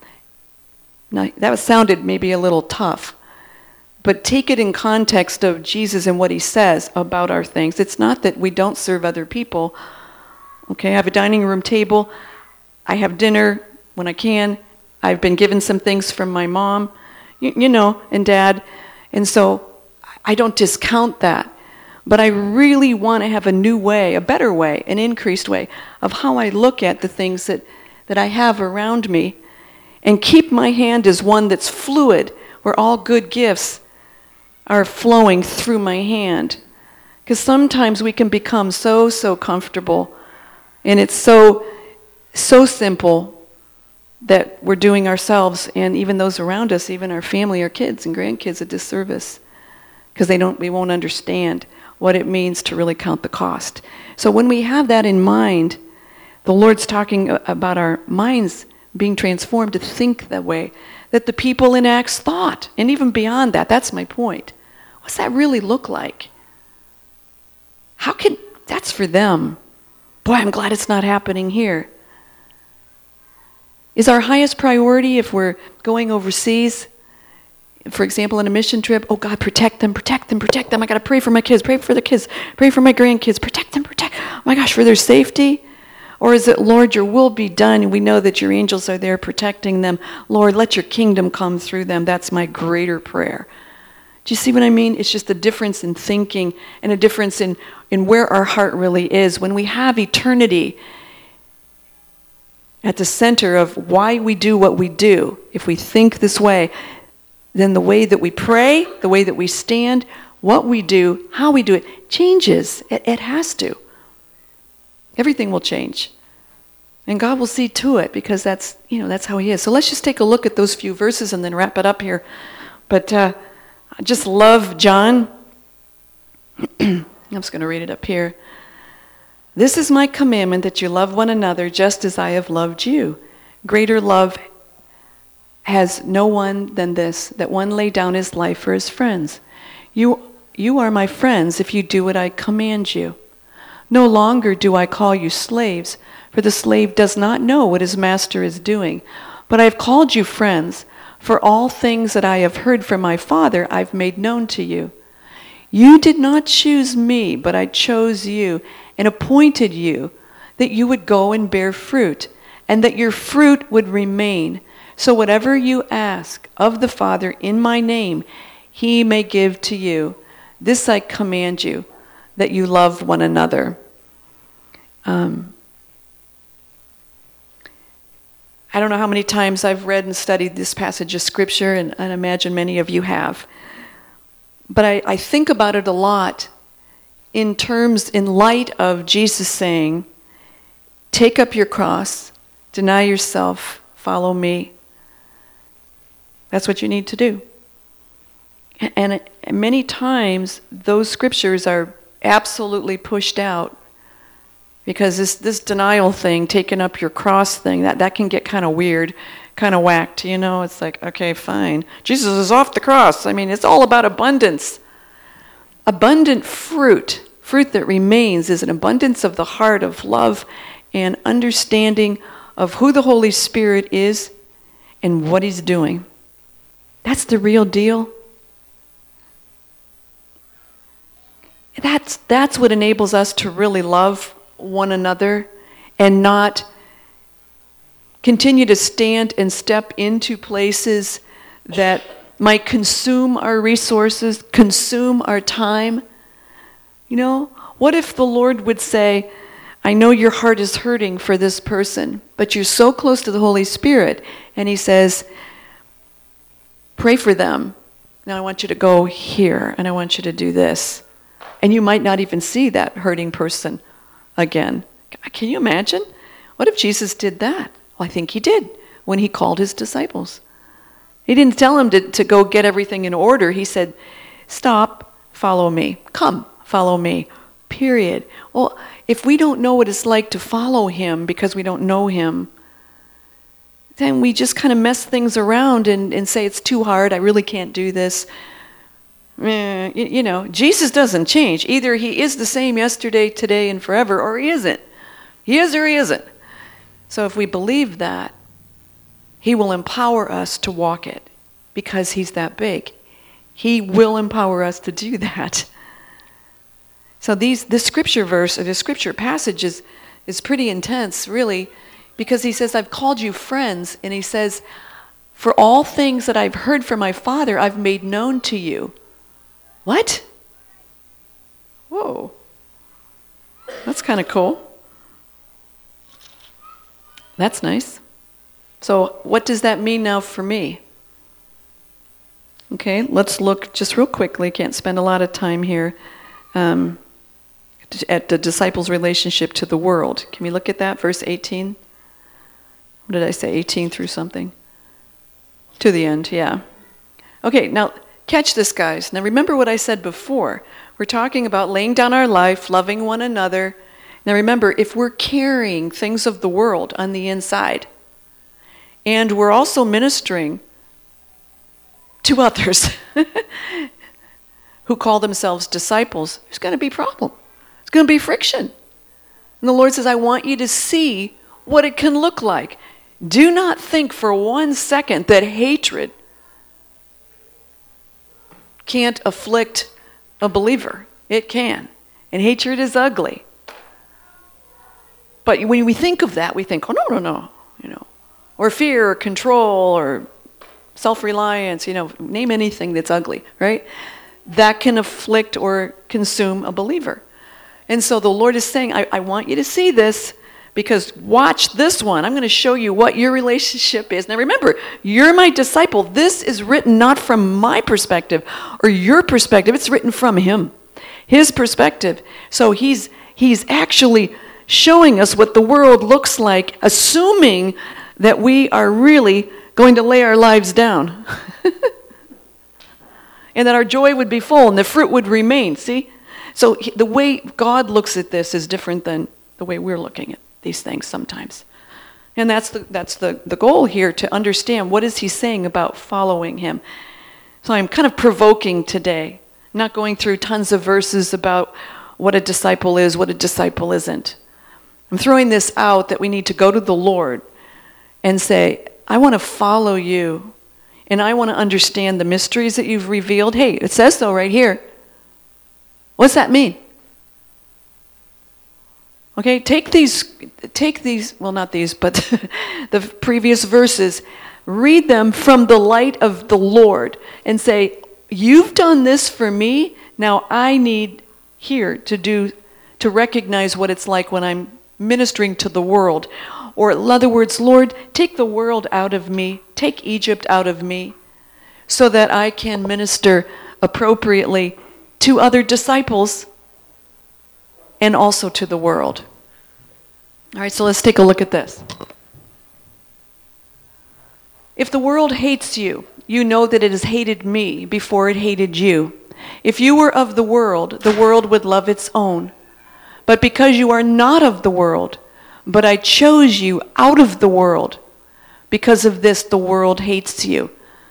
Now, that sounded maybe a little tough, but take it in context of Jesus and what he says about our things. It's not that we don't serve other people. Okay, I have a dining room table. I have dinner when I can. I've been given some things from my mom, and dad. And so I don't discount that. But I really want to have a new way, a better way, an increased way of how I look at the things that I have around me, and keep my hand as one that's fluid, where all good gifts are flowing through my hand. Because sometimes we can become so comfortable, and it's so simple that we're doing ourselves and even those around us, even our family, our kids and grandkids, a disservice, because we won't understand what it means to really count the cost. So when we have that in mind, the Lord's talking about our minds being transformed to think that way, that the people in Acts thought, and even beyond that. That's my point. What's that really look like? That's for them. Boy, I'm glad it's not happening here. Is our highest priority, if we're going overseas, for example, on a mission trip, oh God, protect them. I got to pray for my kids, pray for the kids, pray for my grandkids, protect them, oh my gosh, for their safety? Or is it, Lord, your will be done, and we know that your angels are there protecting them. Lord, let your kingdom come through them. That's my greater prayer. Do you see what I mean? It's just a difference in thinking and a difference in where our heart really is. When we have eternity at the center of why we do what we do, if we think this way, then the way that we pray, the way that we stand, what we do, how we do it, changes. It has to. Everything will change. And God will see to it because that's how he is. So let's just take a look at those few verses and then wrap it up here. But I just love John. I'm just going to read it up here. This is my commandment, that you love one another just as I have loved you. Greater love has no one than this, that one lay down his life for his friends. You are my friends if you do what I command you. No longer do I call you slaves, for the slave does not know what his master is doing. But I have called you friends, for all things that I have heard from my Father I've made known to you. You did not choose me, but I chose you and appointed you, that you would go and bear fruit, and that your fruit would remain. So whatever you ask of the Father in my name, he may give to you. This I command you, that you love one another. I don't know how many times I've read and studied this passage of Scripture, and I imagine many of you have. But I think about it a lot in light of Jesus saying, take up your cross, deny yourself, follow me. That's what you need to do. And many times those scriptures are absolutely pushed out because this denial thing, taking up your cross thing, that can get kind of weird, kind of whacked. It's like, okay, fine. Jesus is off the cross. I mean, it's all about abundance. Abundant fruit that remains, is an abundance of the heart, of love and understanding of who the Holy Spirit is and what he's doing. That's the real deal. That's what enables us to really love one another and not continue to stand and step into places that might consume our resources, consume our time. What if the Lord would say, I know your heart is hurting for this person, but you're so close to the Holy Spirit, and he says, pray for them. Now I want you to go here, and I want you to do this. And you might not even see that hurting person again. Can you imagine? What if Jesus did that? Well, I think he did when he called his disciples. He didn't tell them to go get everything in order. He said, stop, follow me. Come, follow me, period. Well, if we don't know what it's like to follow him because we don't know him, then we just kind of mess things around and say it's too hard, I really can't do this. Jesus doesn't change. Either he is the same yesterday, today, and forever, or he isn't. He is or he isn't. So if we believe that, he will empower us to walk it because he's that big. He will empower us to do that. So this scripture verse, or this scripture passage is pretty intense, really, because he says, I've called you friends, and he says, for all things that I've heard from my Father, I've made known to you. What? Whoa. That's kind of cool. That's nice. So what does that mean now for me? Okay, let's look just real quickly. Can't spend a lot of time here. At the disciples' relationship to the world. Can we look at that? Verse 18. What did I say? 18 through something? To the end, yeah. Okay, now catch this, guys. Now remember what I said before. We're talking about laying down our life, loving one another. Now remember, if we're carrying things of the world on the inside, and we're also ministering to others who call themselves disciples, there's going to be a problem. There's going to be friction. And the Lord says, I want you to see what it can look like. Do not think for 1 second that hatred can't afflict a believer. It can. And hatred is ugly. But when we think of that, we think, oh, no. Or fear, or control, or self-reliance, name anything that's ugly, right? That can afflict or consume a believer. And so the Lord is saying, I want you to see this, Because watch this one. I'm going to show you what your relationship is. Now remember, you're my disciple. This is written not from my perspective or your perspective. It's written from him, his perspective. So he's actually showing us what the world looks like, assuming that we are really going to lay our lives down. And that our joy would be full and the fruit would remain. See? So the way God looks at this is different than the way we're looking at these things sometimes. And that's the goal here, to understand what is he saying about following him. So I'm kind of provoking today, not going through tons of verses about what a disciple is, what a disciple isn't. I'm throwing this out that we need to go to the Lord and say, I want to follow you, and I want to understand the mysteries that you've revealed. Hey, it says so right here. What's that mean? Okay, take these, well, not these, but the previous verses, read them from the light of the Lord and say, you've done this for me, now I need here to recognize what it's like when I'm ministering to the world. Or in other words, Lord, take the world out of me, take Egypt out of me, so that I can minister appropriately to other disciples and also to the world. All right, so let's take a look at this. If the world hates you, you know that it has hated me before it hated you. If you were of the world would love its own. But because you are not of the world, but I chose you out of the world, because of this the world hates you.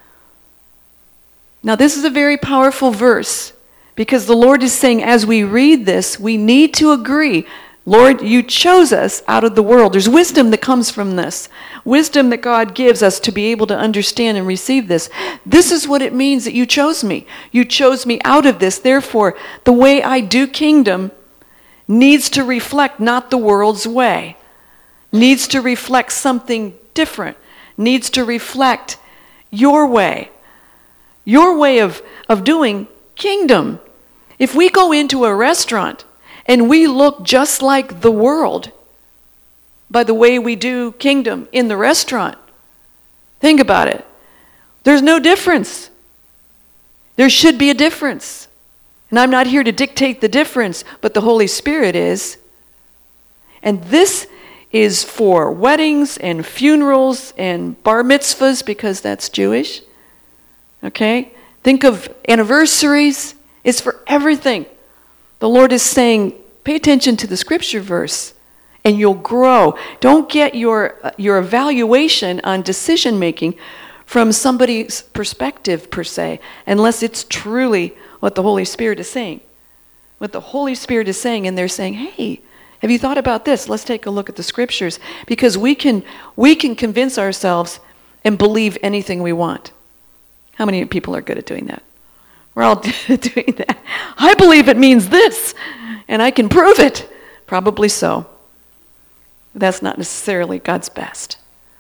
Now this is a very powerful verse, because the Lord is saying, as we read this, we need to agree, Lord, you chose us out of the world. There's wisdom that comes from this. Wisdom that God gives us to be able to understand and receive this. This is what it means that you chose me. You chose me out of this. Therefore, the way I do kingdom needs to reflect not the world's way. Needs to reflect something different. Needs to reflect your way. Your way of doing kingdom. If we go into a restaurant and we look just like the world by the way we do kingdom in the restaurant, think about it. There's no difference. There should be a difference. And I'm not here to dictate the difference, but the Holy Spirit is. And this is for weddings and funerals and bar mitzvahs, because that's Jewish. Okay? Think of anniversaries. It's for everything. The Lord is saying, pay attention to the scripture verse and you'll grow. Don't get your evaluation on decision making from somebody's perspective per se, unless it's truly what the Holy Spirit is saying. What the Holy Spirit is saying, and they're saying, hey, have you thought about this? Let's take a look at the scriptures, because we can convince ourselves and believe anything we want. How many people are good at doing that? We're all doing that. I believe it means this, and I can prove it. Probably so. That's not necessarily God's best.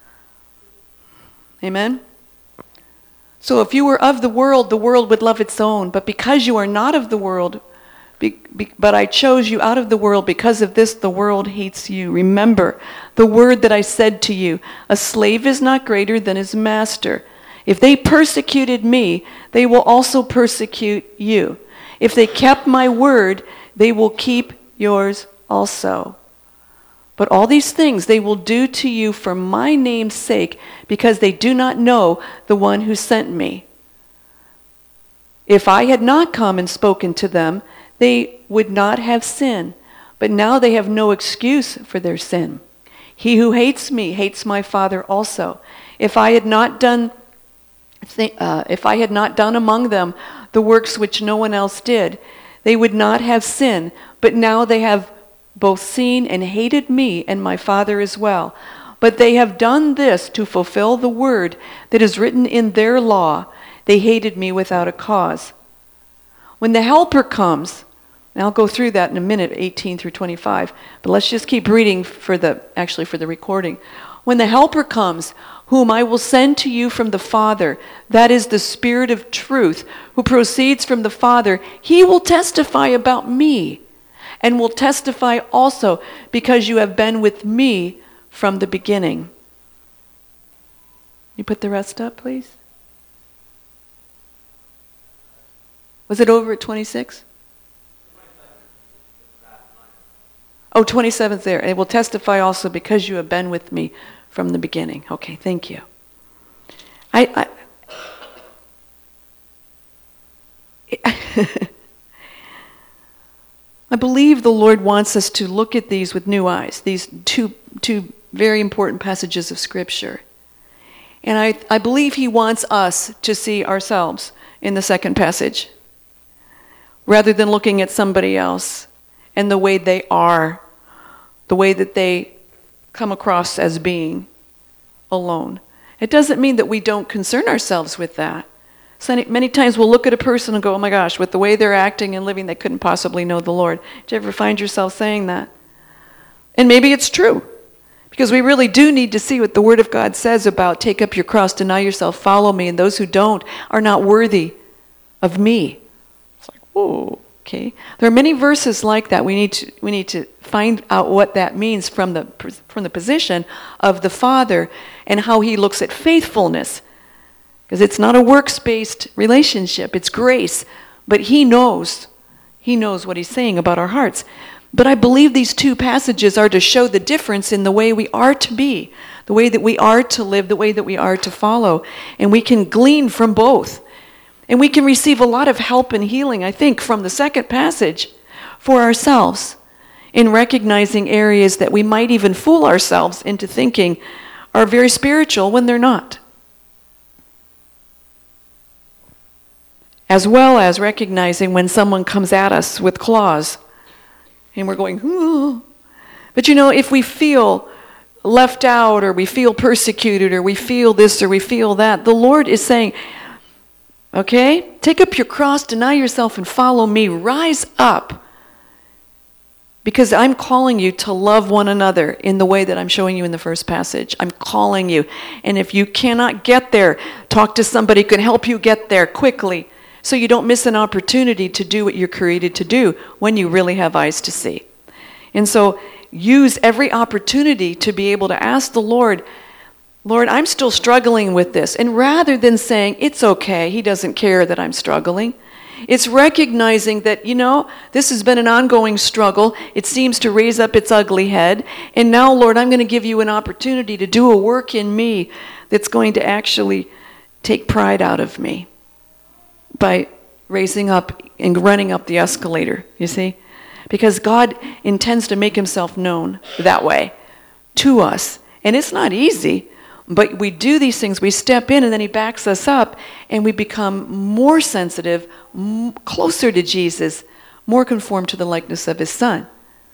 Amen? So if you were of the world would love its own. But because you are not of the world, but I chose you out of the world, because of this the world hates you. Remember the word that I said to you, a slave is not greater than his master. If they persecuted me, they will also persecute you. If they kept my word, they will keep yours also. But all these things they will do to you for my name's sake, because they do not know the one who sent me. If I had not come and spoken to them, they would not have sin. But now they have no excuse for their sin. He who hates me hates my Father also. If I had not done among them the works which no one else did, they would not have sin. But now they have both seen and hated me and my Father as well. But they have done this to fulfill the word that is written in their law. They hated me without a cause. When the Helper comes, and I'll go through that in a minute, 18 through 25, but let's just keep reading for the recording. When the Helper comes, whom I will send to you from the Father, that is the Spirit of truth, who proceeds from the Father, he will testify about me. and will testify also because you have been with me from the beginning. You put the rest up, please. Was it over at 26? Oh, 27's there. It will testify also because you have been with me from the beginning. Okay, thank you. I believe the Lord wants us to look at these with new eyes, these two very important passages of Scripture. And I believe He wants us to see ourselves in the second passage, rather than looking at somebody else and the way they are, the way that they come across as being alone. It doesn't mean that we don't concern ourselves with that. So many times we'll look at a person and go, oh my gosh, with the way they're acting and living, they couldn't possibly know the Lord. Did you ever find yourself saying that? And maybe it's true, because we really do need to see what the Word of God says about take up your cross, deny yourself, follow me, and those who don't are not worthy of me. It's like, whoa, okay. There are many verses like that. We need to find out what that means from the position of the Father and how He looks at faithfulness. Because it's not a works-based relationship, it's grace. But He knows what He's saying about our hearts. But I believe these two passages are to show the difference in the way we are to be, the way that we are to live, the way that we are to follow. And we can glean from both. And we can receive a lot of help and healing, I think, from the second passage for ourselves in recognizing areas that we might even fool ourselves into thinking are very spiritual when they're not. As well as recognizing when someone comes at us with claws and we're going, ooh. But if we feel left out or we feel persecuted or we feel this or we feel that, the Lord is saying, okay, take up your cross, deny yourself, and follow me. Rise up. Because I'm calling you to love one another in the way that I'm showing you in the first passage. I'm calling you. And if you cannot get there, talk to somebody who can help you get there quickly so you don't miss an opportunity to do what you're created to do when you really have eyes to see. And so use every opportunity to be able to ask the Lord, Lord, I'm still struggling with this. And rather than saying, it's okay, He doesn't care that I'm struggling, it's recognizing that, this has been an ongoing struggle. It seems to raise up its ugly head. And now, Lord, I'm going to give you an opportunity to do a work in me that's going to actually take pride out of me by raising up and running up the escalator, you see? Because God intends to make Himself known that way to us. And it's not easy. But we do these things, we step in, and then He backs us up, and we become more sensitive, closer to Jesus, more conformed to the likeness of His Son.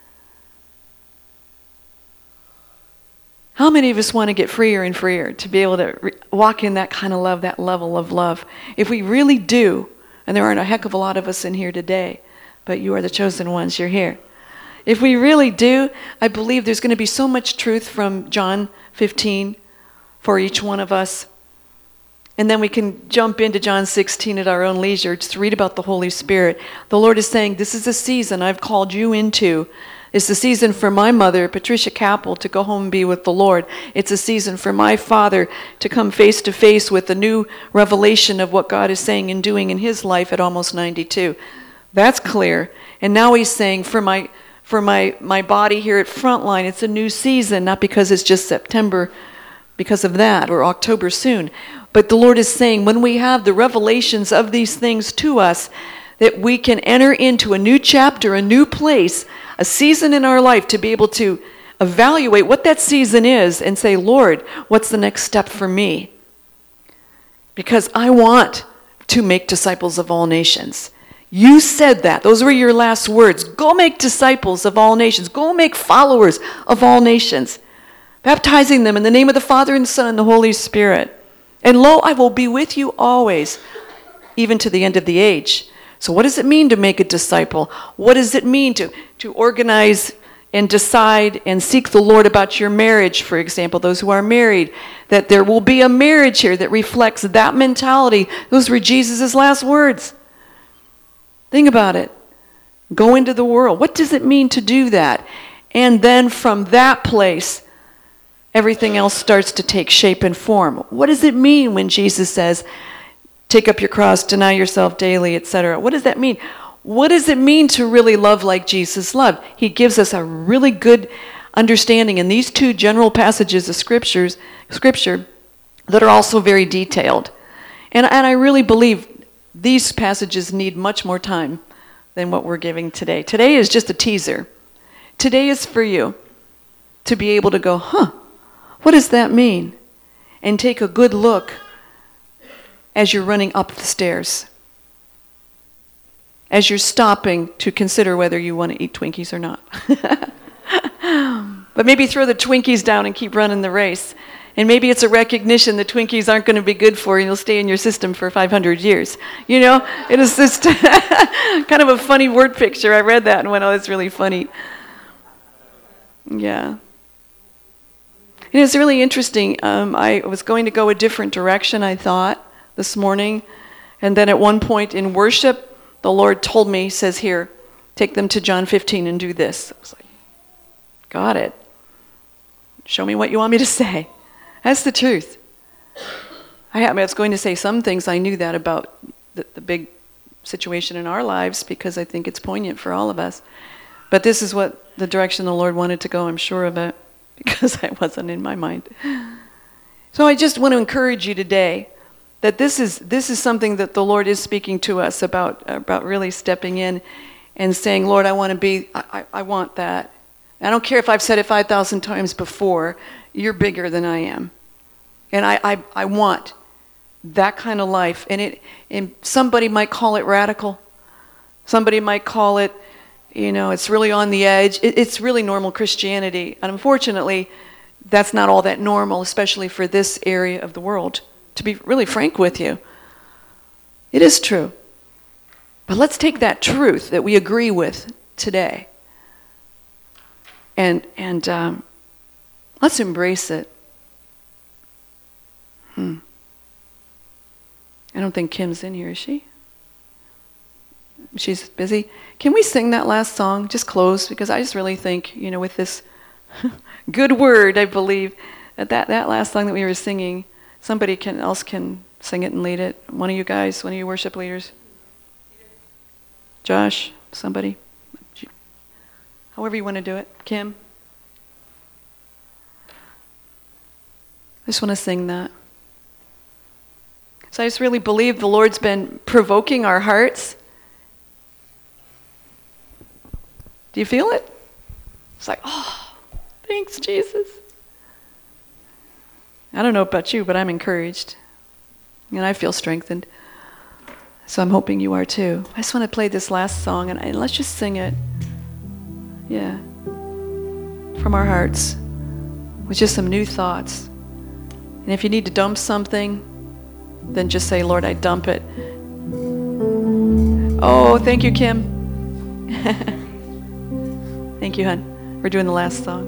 How many of us want to get freer and freer, to be able to walk in that kind of love, that level of love? If we really do, and there aren't a heck of a lot of us in here today, but you are the chosen ones, you're here. If we really do, I believe there's going to be so much truth from John 15 for each one of us. And then we can jump into John 16 at our own leisure, just read about the Holy Spirit. The Lord is saying, this is a season I've called you into. It's the season for my mother, Patricia Capel, to go home and be with the Lord. It's a season for my father to come face to face with a new revelation of what God is saying and doing in his life at almost 92. That's clear. And now He's saying, for my body here at Frontline, it's a new season, not because it's just September because of that, or October soon. But the Lord is saying, when we have the revelations of these things to us, that we can enter into a new chapter, a new place, a season in our life to be able to evaluate what that season is and say, Lord, what's the next step for me? Because I want to make disciples of all nations. You said that. Those were your last words. Go make disciples of all nations. Go make followers of all nations, baptizing them in the name of the Father and the Son and the Holy Spirit. And lo, I will be with you always, even to the end of the age. So what does it mean to make a disciple? What does it mean to organize and decide and seek the Lord about your marriage, for example, those who are married, that there will be a marriage here that reflects that mentality? Those were Jesus' last words. Think about it. Go into the world. What does it mean to do that? And then from that place, everything else starts to take shape and form. What does it mean when Jesus says, take up your cross, deny yourself daily, etc.? What does that mean? What does it mean to really love like Jesus loved? He gives us a really good understanding in these two general passages of scripture that are also very detailed. And I really believe these passages need much more time than what we're giving today. Today is just a teaser. Today is for you to be able to go, what does that mean? And take a good look as you're running up the stairs. As you're stopping to consider whether you want to eat Twinkies or not. But maybe throw the Twinkies down and keep running the race. And maybe it's a recognition that Twinkies aren't going to be good for you and you'll stay in your system for 500 years. You know, it is just kind of a funny word picture. I read that and went, oh, that's really funny. Yeah. It is really interesting. I was going to go a different direction, I thought, this morning. And then at one point in worship, the Lord told me, he says, here, take them to John 15 and do this. I was like, got it. Show me what you want me to say. That's the truth. I was going to say some things. I knew that about the big situation in our lives because I think it's poignant for all of us. But this is what the direction the Lord wanted to go, I'm sure of it, because it wasn't in my mind. So I just want to encourage you today that this is something that the Lord is speaking to us about really stepping in and saying, Lord, I want to be, I want that. I don't care if I've said it 5,000 times before, you're bigger than I am. And I want that kind of life. And somebody might call it radical. Somebody might call it, it's really on the edge. It's really normal Christianity. And unfortunately, that's not all that normal, especially for this area of the world. To be really frank with you, it is true. But let's take that truth that we agree with today and let's embrace it. I don't think Kim's in here, is she? She's busy. Can we sing that last song? Just close, because I just really think, with this good word, I believe, that last song that we were singing, somebody else can sing it and lead it. One of you guys, one of you worship leaders. Josh, somebody. However you want to do it. Kim. I just want to sing that. So I just really believe the Lord's been provoking our hearts. Do you feel it? It's like, oh, thanks, Jesus. I don't know about you, but I'm encouraged. And I feel strengthened. So I'm hoping you are too. I just want to play this last song, and let's just sing it. Yeah. From our hearts. With just some new thoughts. And if you need to dump something, then just say, Lord, I dump it. Oh, thank you, Kim. Thank you, hon. We're doing the last song.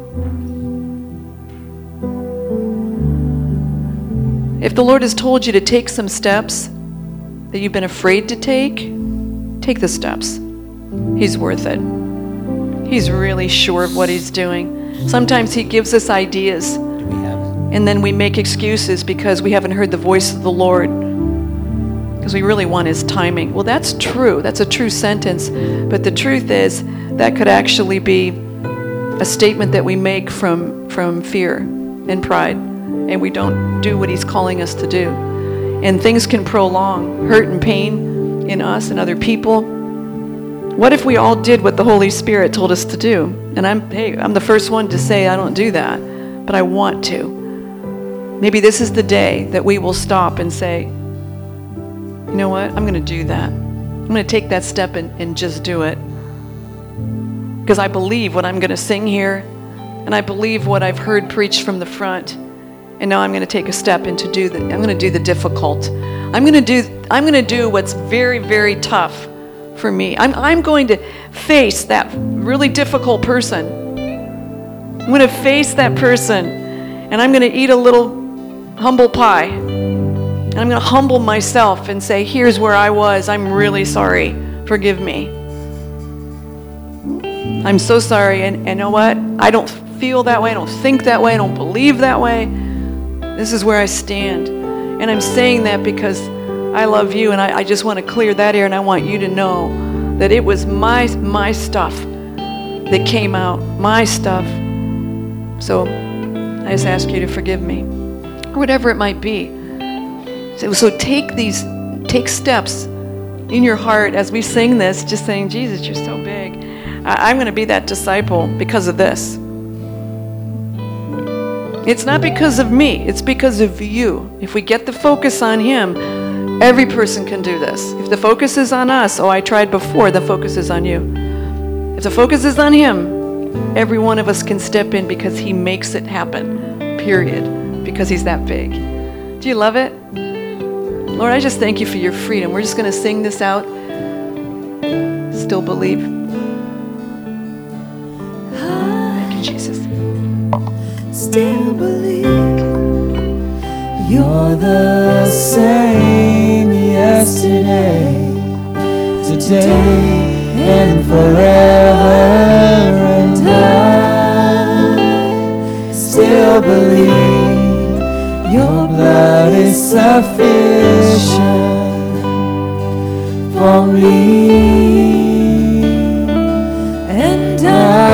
If the Lord has told you to take some steps that you've been afraid to take the steps. He's worth it. He's really sure of what he's doing. Sometimes he gives us ideas, and then we make excuses because we haven't heard the voice of the Lord, because we really want his timing. Well, that's true. That's a true sentence. But the truth is that could actually be a statement that we make from fear and pride, and we don't do what he's calling us to do. And things can prolong hurt and pain in us and other people. What if we all did what the Holy Spirit told us to do? And I'm the first one to say I don't do that, but I want to. Maybe this is the day that we will stop and say, you know what, I'm going to do that. I'm going to take that step and just do it. Because I believe what I'm going to sing here, and I believe what I've heard preached from the front. And now I'm going to take a step I'm going to do the difficult. I'm going to do what's very, very tough for me. I'm going to face that really difficult person. I'm going to face that person, and I'm going to eat a little humble pie. And I'm going to humble myself and say, here's where I was. I'm really sorry. Forgive me. I'm so sorry. And you know what? I don't feel that way. I don't think that way. I don't believe that way. This is where I stand. And I'm saying that because I love you, and I just want to clear that air, and I want you to know that it was my stuff that came out, my stuff. So I just ask you to forgive me, or whatever it might be. So take steps in your heart as we sing this, just saying, Jesus, you're so big. I'm going to be that disciple because of this. It's not because of me, it's because of you. If we get the focus on him, every person can do this. If the focus is on us, oh, I tried before, the focus is on you. If the focus is on him, every one of us can step in because he makes it happen, period, because he's that big. Do you love it? Lord, I just thank you for your freedom. We're just going to sing this out. Still believe. Thank you, Jesus. Still believe you're the same yesterday, today, and forever. And I still believe your blood is sufficient for me. And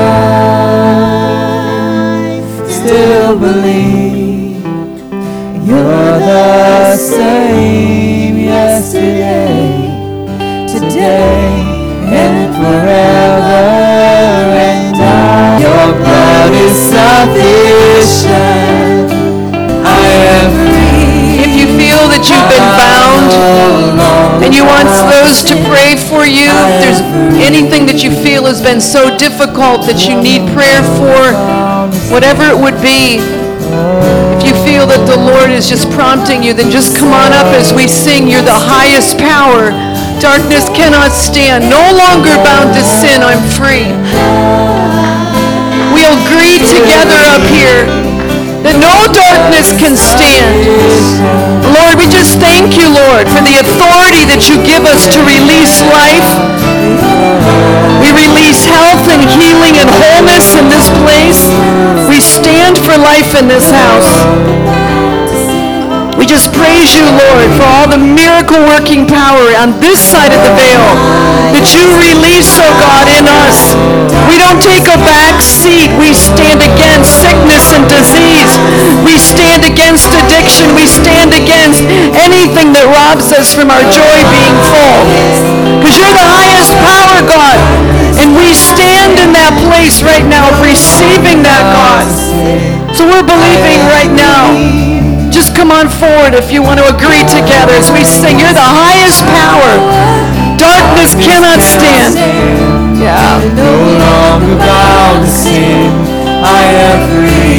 I still believe you're the same yesterday, today, and forever. And your blood is sufficient. I am free. If you feel that you've been bound and you want those to pray for you, if there's anything that you feel has been so difficult that you need prayer for, whatever it would be, if you feel that the Lord is just prompting you, then just come on up as we sing, you're the highest power. Darkness cannot stand. No longer bound to sin, I'm free. We'll agree together up here that no darkness can stand. Lord, we just thank you, Lord, for the authority that you give us to release life. We release health and healing and wholeness in this place. We stand for life in this house. We just praise you, Lord, for all the miracle-working power on this side of the veil that you release, oh God, in us. We don't take a back seat. We stand against sickness and disease. We stand against addiction. We stand against anything that robs us from our joy being full. Because you're the highest power, God. And we stand in that place right now of receiving that, God. So we're believing right now. Just come on forward if you want to agree together as we sing. You're the highest power. Darkness cannot stand. Yeah. No longer bound to sin. I am free.